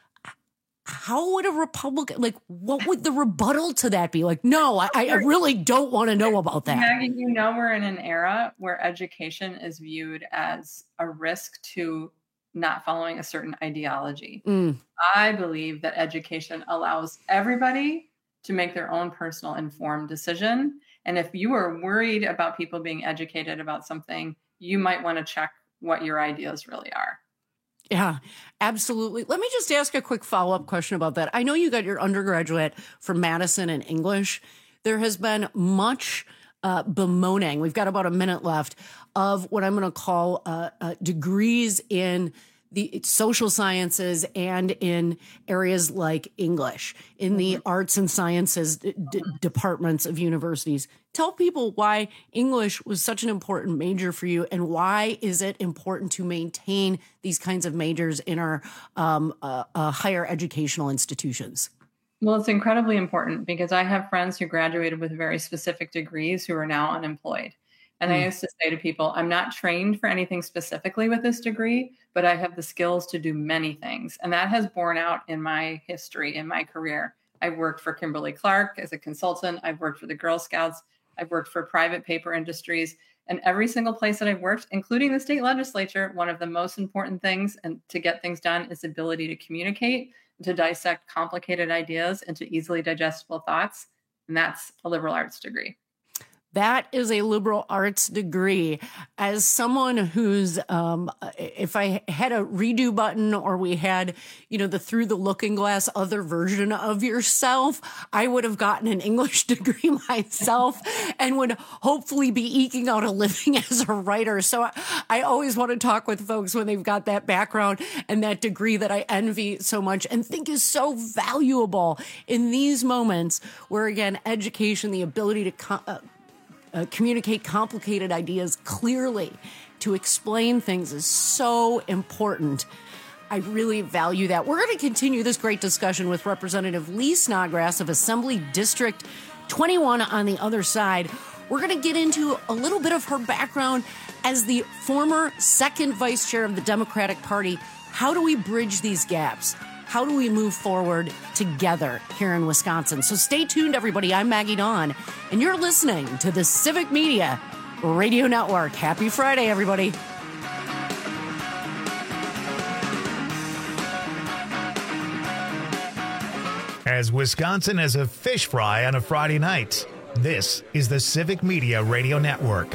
how would a Republican, like, what would the rebuttal to that be? Like, no, I, I really don't want to know about that. Maggie, you know, we're in an era where education is viewed as a risk to not following a certain ideology. Mm. I believe that education allows everybody to make their own personal informed decision. And if you are worried about people being educated about something, you might want to check what your ideas really are. Yeah, absolutely. Let me just ask a quick follow-up question about that. I know you got your undergraduate from Madison in English. There has been much uh, bemoaning, we've got about a minute left, of what I'm going to call uh, uh, degrees in the social sciences and in areas like English, in the mm-hmm. arts and sciences d- d- departments of universities. Tell people why English was such an important major for you, and why is it important to maintain these kinds of majors in our um, uh, uh, higher educational institutions? Well, it's incredibly important because I have friends who graduated with very specific degrees who are now unemployed. And mm. I used to say to people, I'm not trained for anything specifically with this degree, but I have the skills to do many things. And that has borne out in my history, in my career. I've worked for Kimberly Clark as a consultant. I've worked for the Girl Scouts. I've worked for private paper industries. And every single place that I've worked, including the state legislature, one of the most important things and to get things done is ability to communicate, to dissect complicated ideas into easily digestible thoughts. And that's a liberal arts degree. That is a liberal arts degree. As someone who's, um, if I had a redo button or we had, you know, the through the looking glass other version of yourself, I would have gotten an English degree myself and would hopefully be eking out a living as a writer. So I, I always want to talk with folks when they've got that background and that degree that I envy so much and think is so valuable in these moments where, again, education, the ability to co- uh, Uh, communicate complicated ideas clearly, to explain things is so important. I really value that. We're going to continue this great discussion with Representative Lee Snodgrass of Assembly District twenty-one on the other side. We're going to get into a little bit of her background as the former second vice chair of the Democratic Party. How do we bridge these gaps? how do we move forward together here in Wisconsin? So stay tuned, everybody. I'm Maggie Dawn, and you're listening to the Civic Media Radio Network. Happy Friday, everybody. As Wisconsin as a fish fry on a Friday night, this is the Civic Media Radio Network.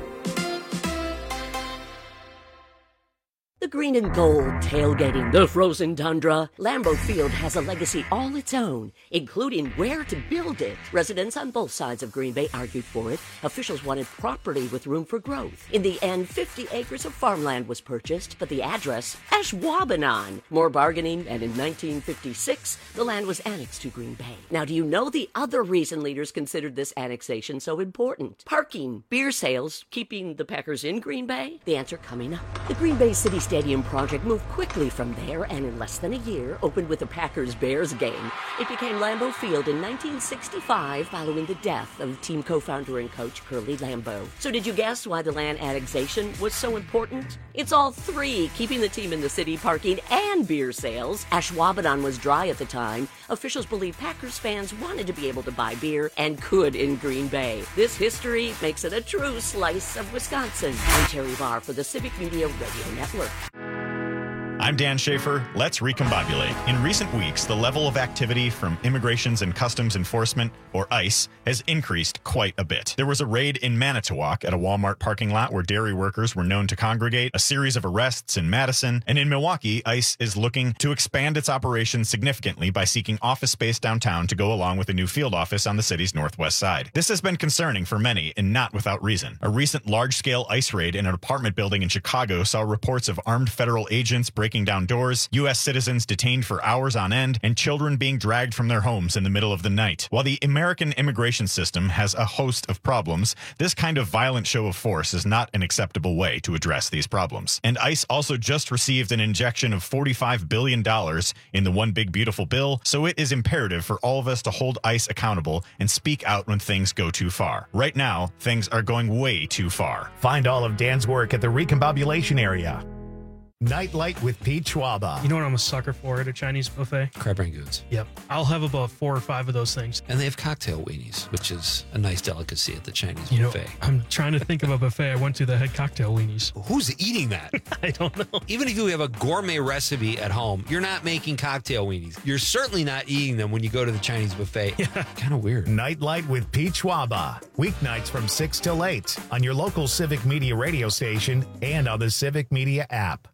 The green and gold tailgating the frozen tundra. Lambeau Field has a legacy all its own, including where to build it. Residents on both sides of Green Bay argued for it. Officials wanted property with room for growth. In the end, fifty acres of farmland was purchased, but the address, Ashwaubenon. More bargaining, and in nineteen fifty-six, the land was annexed to Green Bay. Now, do you know the other reason leaders considered this annexation so important? Parking, beer sales, keeping the Packers in Green Bay? The answer coming up. The Green Bay City Stadium project moved quickly from there and in less than a year opened with the Packers-Bears game. It became Lambeau Field in nineteen sixty-five following the death of team co-founder and coach Curly Lambeau. So did you guess why the land annexation was so important? It's all three, keeping the team in the city, parking, and beer sales. Ashwaubenon was dry at the time. Officials believe Packers fans wanted to be able to buy beer and could in Green Bay. This history makes it a true slice of Wisconsin. I'm Terry Barr for the Civic Media Radio Network. I'm Dan Schaefer. Let's recombobulate. In recent weeks, the level of activity from Immigrations and Customs Enforcement, or ICE, has increased quite a bit. There was a raid in Manitowoc at a Walmart parking lot where dairy workers were known to congregate, a series of arrests in Madison, and in Milwaukee, ICE is looking to expand its operations significantly by seeking office space downtown to go along with a new field office on the city's northwest side. This has been concerning for many, and not without reason. A recent large-scale ICE raid in an apartment building in Chicago saw reports of armed federal agents breaking down doors, U S citizens detained for hours on end, and children being dragged from their homes in the middle of the night. While the American immigration system has a host of problems, this kind of violent show of force is not an acceptable way to address these problems. And ICE also just received an injection of forty-five billion dollars in the One Big Beautiful Bill, so it is imperative for all of us to hold ICE accountable and speak out when things go too far. Right now, things are going way too far. Find all of Dan's work at the Recombobulation area. Nightlight with Pete Schwaba. You know what I'm a sucker for at a Chinese buffet? Crab rangoons. Yep. I'll have about four or five of those things. And they have cocktail weenies, which is a nice delicacy at the Chinese you buffet. Know, I'm trying to think of a buffet I went to that had cocktail weenies. Who's eating that? I don't know. Even if you have a gourmet recipe at home, you're not making cocktail weenies. You're certainly not eating them when you go to the Chinese buffet. Yeah. Kind of weird. Nightlight with Pete Schwaba. Weeknights from six till eight on your local Civic Media radio station and on the Civic Media app.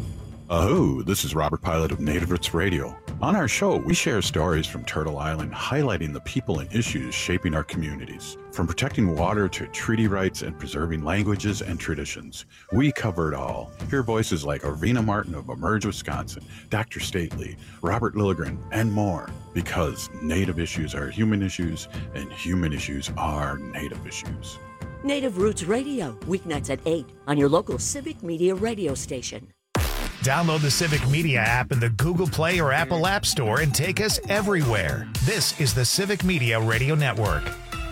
Oh, this is Robert Pilot of Native Roots Radio. On our show, we share stories from Turtle Island highlighting the people and issues shaping our communities. From protecting water to treaty rights and preserving languages and traditions, we cover it all. Hear voices like Arvina Martin of Emerge Wisconsin, Doctor Stately, Robert Lilligren, and more. Because Native issues are human issues, and human issues are Native issues. Native Roots Radio, weeknights at eight on your local Civic Media radio station. Download the Civic Media app in the Google Play or Apple App Store and take us everywhere. This is the Civic Media Radio Network.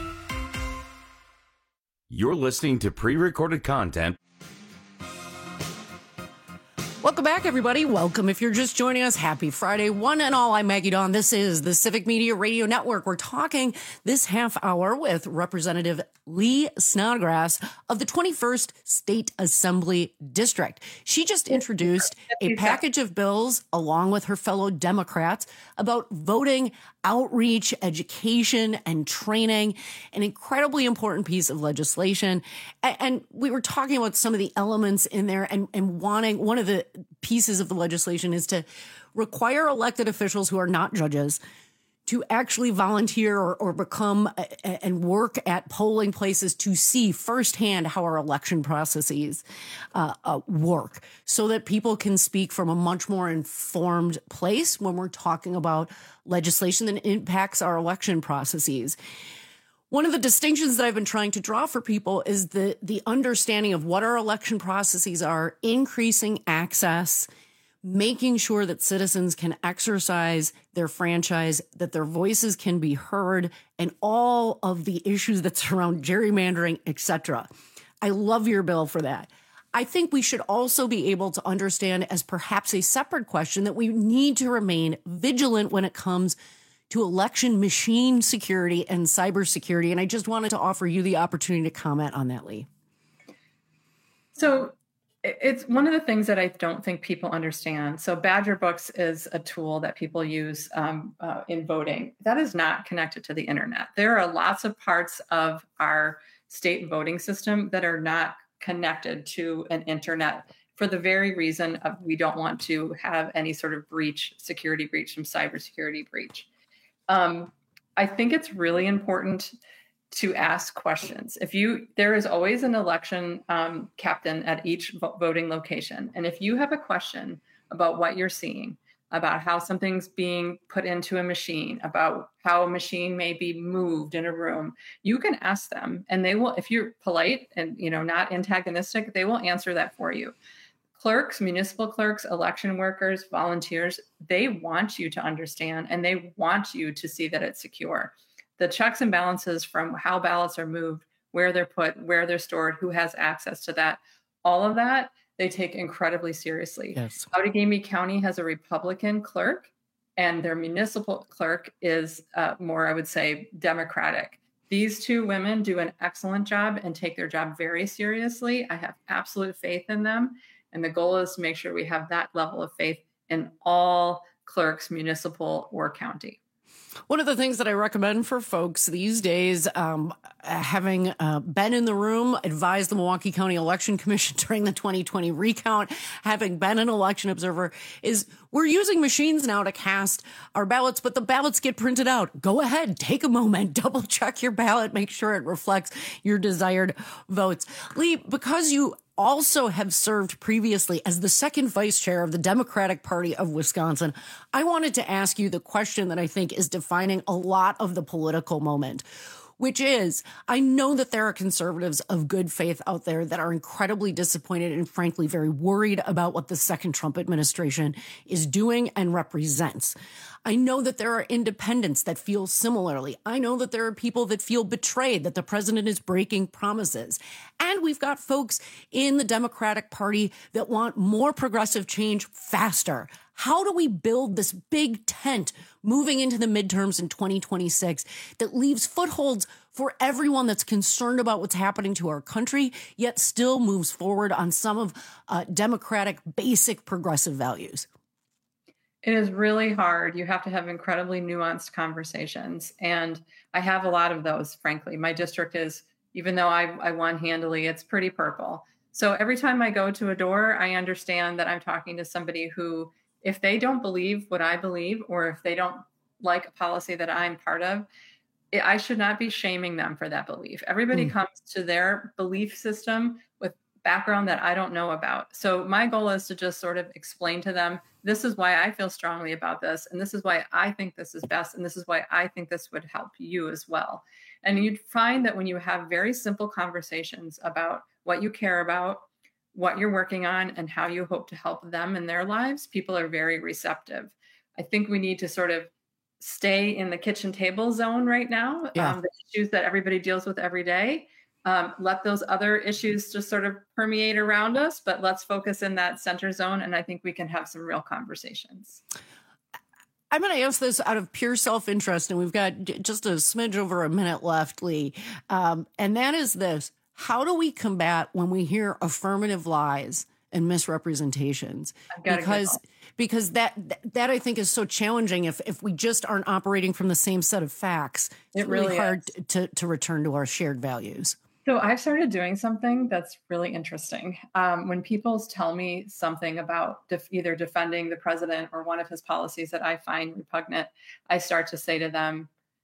You're listening to pre-recorded content. Welcome back, everybody. Welcome if you're just joining us. Happy Friday, one and all. I'm Maggie Dawn. This is the Civic Media Radio Network. We're talking this half hour with Representative Lee Snodgrass of the twenty-first State Assembly District. She just introduced a package of bills along with her fellow Democrats about voting outreach, education, and training, an incredibly important piece of legislation. And we were talking about some of the elements in there and, and wanting, one of the pieces of the legislation is to require elected officials who are not judges to actually volunteer or, or become a, and work at polling places to see firsthand how our election processes uh, uh, work so that people can speak from a much more informed place when we're talking about legislation that impacts our election processes. One of the distinctions that I've been trying to draw for people is the, the understanding of what our election processes are, increasing access, making sure that citizens can exercise their franchise, that their voices can be heard, and all of the issues that surround gerrymandering, et cetera. I love your bill for that. I think we should also be able to understand as perhaps a separate question that we need to remain vigilant when it comes to election machine security and cybersecurity. And I just wanted to offer you the opportunity to comment on that, Lee. So it's one of the things that I don't think people understand. So Badger Books is a tool that people use um, uh, in voting. That is not connected to the internet. There are lots of parts of our state voting system that are not connected to an internet for the very reason of we don't want to have any sort of breach, security breach from cybersecurity breach. Um, I think it's really important to ask questions. If you, there is always an election um, captain at each vo- voting location. And if you have a question about what you're seeing, about how something's being put into a machine, about how a machine may be moved in a room, you can ask them and they will, if you're polite and, you know, not antagonistic, they will answer that for you. Clerks, municipal clerks, election workers, volunteers, they want you to understand and they want you to see that it's secure. The checks and balances from how ballots are moved, where they're put, where they're stored, who has access to that, all of that, they take incredibly seriously. Yes. Outagamie County has a Republican clerk and their municipal clerk is uh, more, I would say, Democratic. These two women do an excellent job and take their job very seriously. I have absolute faith in them. And the goal is to make sure we have that level of faith in all clerks, municipal or county. One of the things that I recommend for folks these days, um, having uh, been in the room, advised the Milwaukee County Election Commission during the twenty twenty recount, having been an election observer, is we're using machines now to cast our ballots, but the ballots get printed out. Go ahead, take a moment, double check your ballot, make sure it reflects your desired votes. Lee, because you also have served previously as the second vice chair of the Democratic Party of Wisconsin, I wanted to ask you the question that I think is defining a lot of the political moment, which is, I know that there are conservatives of good faith out there that are incredibly disappointed and frankly very worried about what the second Trump administration is doing and represents. I know that there are independents that feel similarly. I know that there are people that feel betrayed that the president is breaking promises. And we've got folks in the Democratic Party that want more progressive change faster. How do we build this big tent moving into the midterms in twenty twenty-six that leaves footholds for everyone that's concerned about what's happening to our country, yet still moves forward on some of uh, Democratic basic progressive values? It is really hard. You have to have incredibly nuanced conversations. And I have a lot of those, frankly. My district is, even though I, I won handily, it's pretty purple. So every time I go to a door, I understand that I'm talking to somebody who, if they don't believe what I believe, or if they don't like a policy that I'm part of, I should not be shaming them for that belief. Everybody mm. comes to their belief system with background that I don't know about. So my goal is to just sort of explain to them, this is why I feel strongly about this, and this is why I think this is best, and this is why I think this would help you as well. And you'd find that when you have very simple conversations about what you care about, what you're working on, and how you hope to help them in their lives, people are very receptive. I think we need to sort of stay in the kitchen table zone right now, yeah. um, the issues that everybody deals with every day. Um, let those other issues just sort of permeate around us, but let's focus in that center zone. And I think we can have some real conversations. I'm going to ask this out of pure self-interest, and we've got just a smidge over a minute left, Lee. Um, and that is this. How do we combat when we hear affirmative lies and misrepresentations? Because because that that I think is so challenging if if we just aren't operating from the same set of facts. It's it really, really hard to, to return to our shared values. So I've started doing something that's really interesting. Um, when people tell me something about def- either defending the president or one of his policies that I find repugnant, I start to say to them,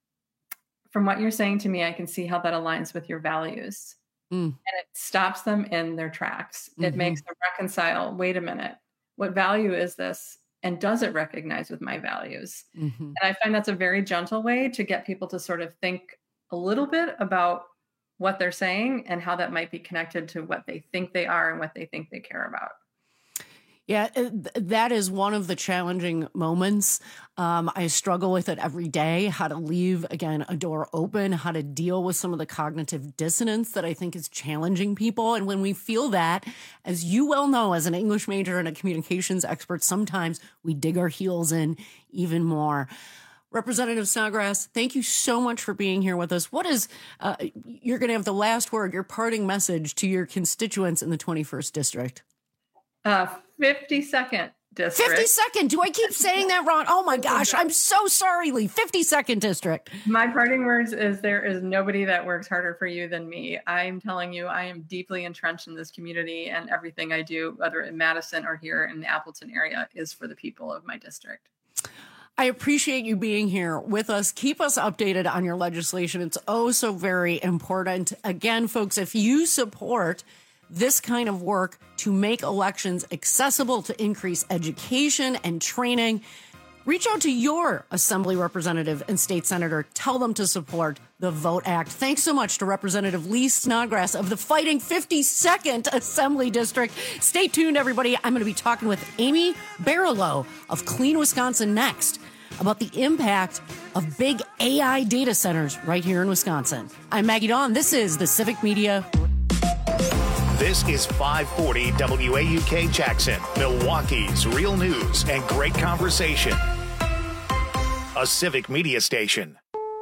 from what you're saying to me, I can see how that aligns with your values. Mm. And it stops them in their tracks. It mm-hmm. makes them reconcile, wait a minute, what value is this? And does it recognize with my values? Mm-hmm. And I find that's a very gentle way to get people to sort of think a little bit about what they're saying and how that might be connected to what they think they are and what they think they care about. Yeah, that is one of the challenging moments. Um, I struggle with it every day, how to leave, again, a door open, how to deal with some of the cognitive dissonance that I think is challenging people. And when we feel that, as you well know, as an English major and a communications expert, sometimes we dig our heels in even more. Representative Snodgrass, thank you so much for being here with us. What is, uh, you're going to have the last word, your parting message to your constituents in the twenty-first district? Uh, fifty-second district. fifty-second. Do I keep saying that wrong? Oh my gosh, I'm so sorry, Lee. fifty-second district. My parting words is there is nobody that works harder for you than me. I'm telling you, I am deeply entrenched in this community, and everything I do, whether in Madison or here in the Appleton area, is for the people of my district. I appreciate you being here with us. Keep us updated on your legislation. It's oh so very important. Again, folks, if you support this kind of work to make elections accessible, to increase education and training, reach out to your assembly representative and state senator. Tell them to support the VOTE Act. Thanks so much to Representative Lee Snodgrass of the Fighting fifty-second Assembly District. Stay tuned, everybody. I'm going to be talking with Amy Barlow of Clean Wisconsin next about the impact of big A I data centers right here in Wisconsin. I'm Maggie Dawn. This is the Civic Media. This is five forty W A U K Jackson, Milwaukee's real news and great conversation. A Civic Media station.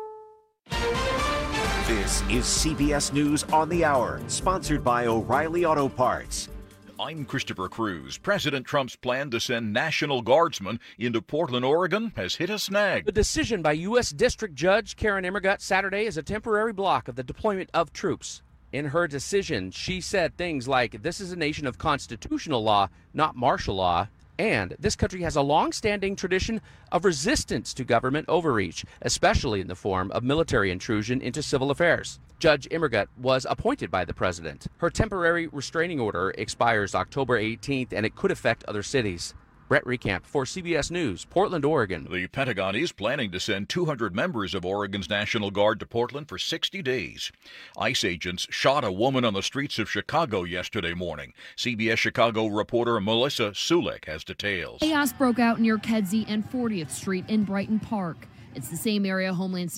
This is C B S News on the Hour, sponsored by O'Reilly Auto Parts. I'm Christopher Cruz. President Trump's plan to send National Guardsmen into Portland, Oregon has hit a snag. The decision by U S District Judge Karen Immergut Saturday is a temporary block of the deployment of troops. In her decision, she said things like, this is a nation of constitutional law, not martial law, and this country has a long-standing tradition of resistance to government overreach, especially in the form of military intrusion into civil affairs. Judge Immergut was appointed by the president. Her temporary restraining order expires October eighteenth, and it could affect other cities. Brett Recamp for C B S News, Portland, Oregon. The Pentagon is planning to send two hundred members of Oregon's National Guard to Portland for sixty days. ICE agents shot a woman on the streets of Chicago yesterday morning. C B S Chicago reporter Melissa Sulek has details. Chaos broke out near Kedzie and fortieth Street in Brighton Park. It's the same area Homeland